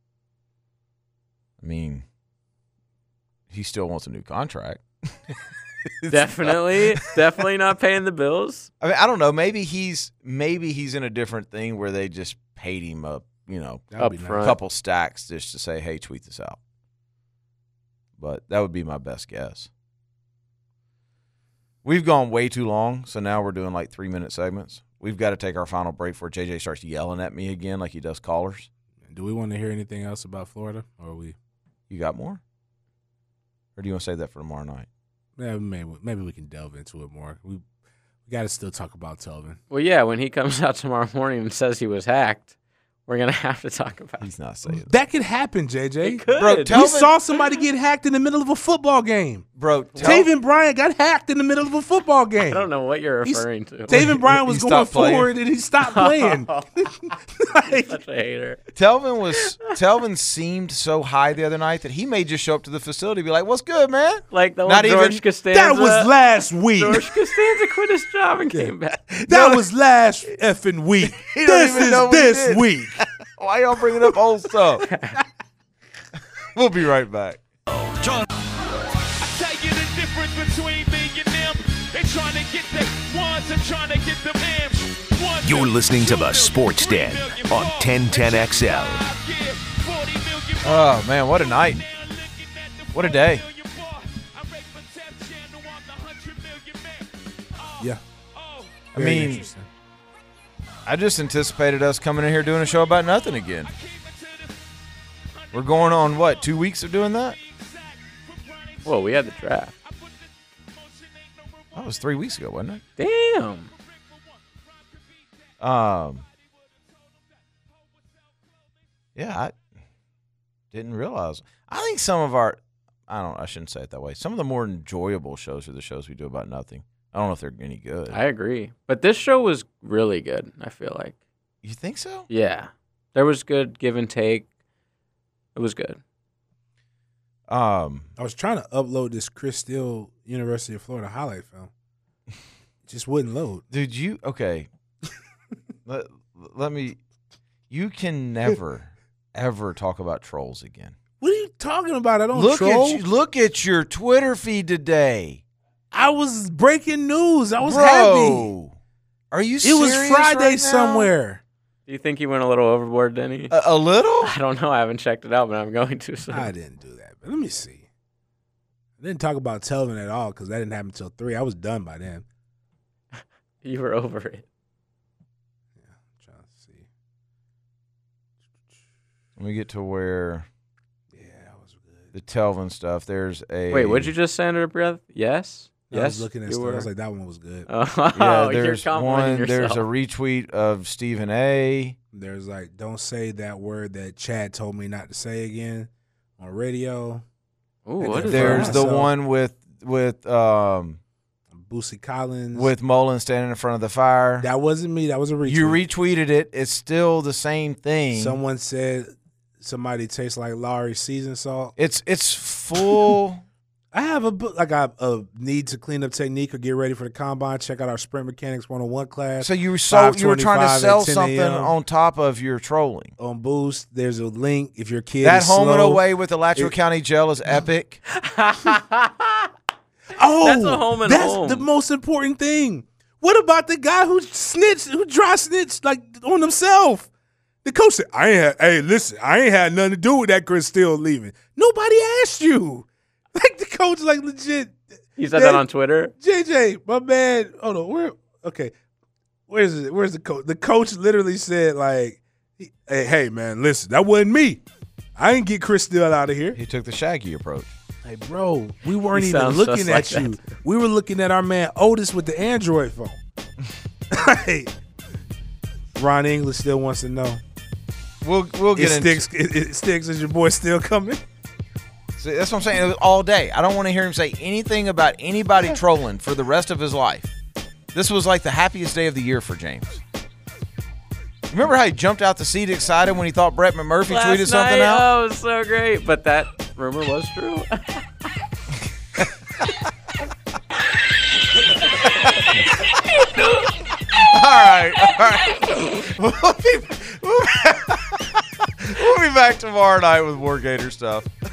I mean, he still wants a new contract. Definitely not paying the bills. I mean, I don't know. Maybe he's in a different thing where they just paid him up, Up front. a couple stacks just to say, hey, tweet this out. But that would be my best guess. We've gone way too long, so now we're doing like 3-minute segments. We've got to take our final break before JJ starts yelling at me again like he does callers. Do we want to hear anything else about Florida, or are we? You got more? Or do you want to save that for tomorrow night? Yeah, maybe we can delve into it more. We got to still talk about Telvin. Well, yeah, when he comes out tomorrow morning and says he was hacked, we're going to have to talk about it. He's not saying That could happen, JJ. It could. Bro, We Telvin, saw somebody get hacked in the middle of a football game. bro, Taven Bryan got hacked in the middle of a football game. I don't know what you're referring to. Taven Bryan was He going stopped playing. forward and he stopped playing. Like, Such a hater. Telvin seemed so high the other night that he may just show up to the facility and be like, what's good, man? Like the Not one George even- Costanza. that was last week. George Costanza quit his job and came back. That was last effing week. He don't This even is know what he this did. week. Why y'all bringing up old stuff? We'll be right back. I tell you the difference between me and them. They trying to get the ones and trying to get the M's. You're listening to the Sports Den on 1010XL. Oh, man, what a night. What a day. Yeah. I mean, I just anticipated us coming in here doing a show about nothing again. We're going on, what, 2 weeks of doing that? Well, we had the draft. That was 3 weeks ago, wasn't it? Damn. Yeah, I didn't realize. I think some of our, I shouldn't say it that way. Some of the more enjoyable shows are the shows we do about nothing. I don't know if they're any good. I agree. But this show was really good, I feel like. You think so? Yeah. There was good give and take. It was good. I was trying to upload this Chris Steele University of Florida highlight film. It just wouldn't load. Dude, okay. let me, you can never, ever talk about trolls again. What are you talking about? I don't troll. Look at your Twitter feed today. I was breaking news. I was Bro, happy. Are you It serious was Friday right now? somewhere. Do you think you went a little overboard, Denny? A little? I don't know. I haven't checked it out, but I'm going to. So. I didn't do that. But let me see. I didn't talk about Telvin at all because that didn't happen until 3. I was done by then. You were over it. Yeah, I'm trying to see. Let me get to where Yeah, that was good. the Telvin stuff. There's a Wait, what'd you just say under breath? Yes? I Yes? was looking at you stuff. were? I was like, that one was good. Oh, Yeah, you're there's complimenting one. There's yourself. a retweet of Stephen A. There's like, don't say that word that Chad told me not to say again on radio. Ooh, what is There's that? the So- one with Boosie Collins. with Mullen standing in front of the fire. That wasn't me. That was a retweet. You retweeted it. It's still the same thing. Someone said somebody tastes like Lowry seasoned salt. It's full. I have a need to clean up technique or get ready for the combine. Check out our Sprint Mechanics 101 class. So you were trying to 5:25 sell at 10 something a.m. on top of your trolling. on Boost. There's a link if your kid That is home and slow. away with Alachua County Jail is epic. Oh, That's a home and that's home. the most important thing. What about the guy who dry snitched like on himself? The coach said, "Hey, listen, I ain't had nothing to do with that Chris Steele leaving. Nobody asked you." Like the coach, like legit. You said that on Twitter? JJ, my man. Hold on, where's it? Where's the coach? The coach literally said, like, hey, man, listen, that wasn't me. I ain't get Chris Steele out of here. He took the Shaggy approach. Hey, bro, we weren't He even sounds looking just at like you. We were looking at our man Otis with the Android phone. Hey, Ron English still wants to know. We'll get into It sticks. Is your boy still coming? See, that's what I'm saying. It was all day. I don't want to hear him say anything about anybody trolling for the rest of his life. This was like the happiest day of the year for James. Remember how he jumped out the seat excited when he thought Brett McMurphy tweeted something out? Oh, it was so great. But that rumor was true. All right. We'll be back tomorrow night with more Gator stuff.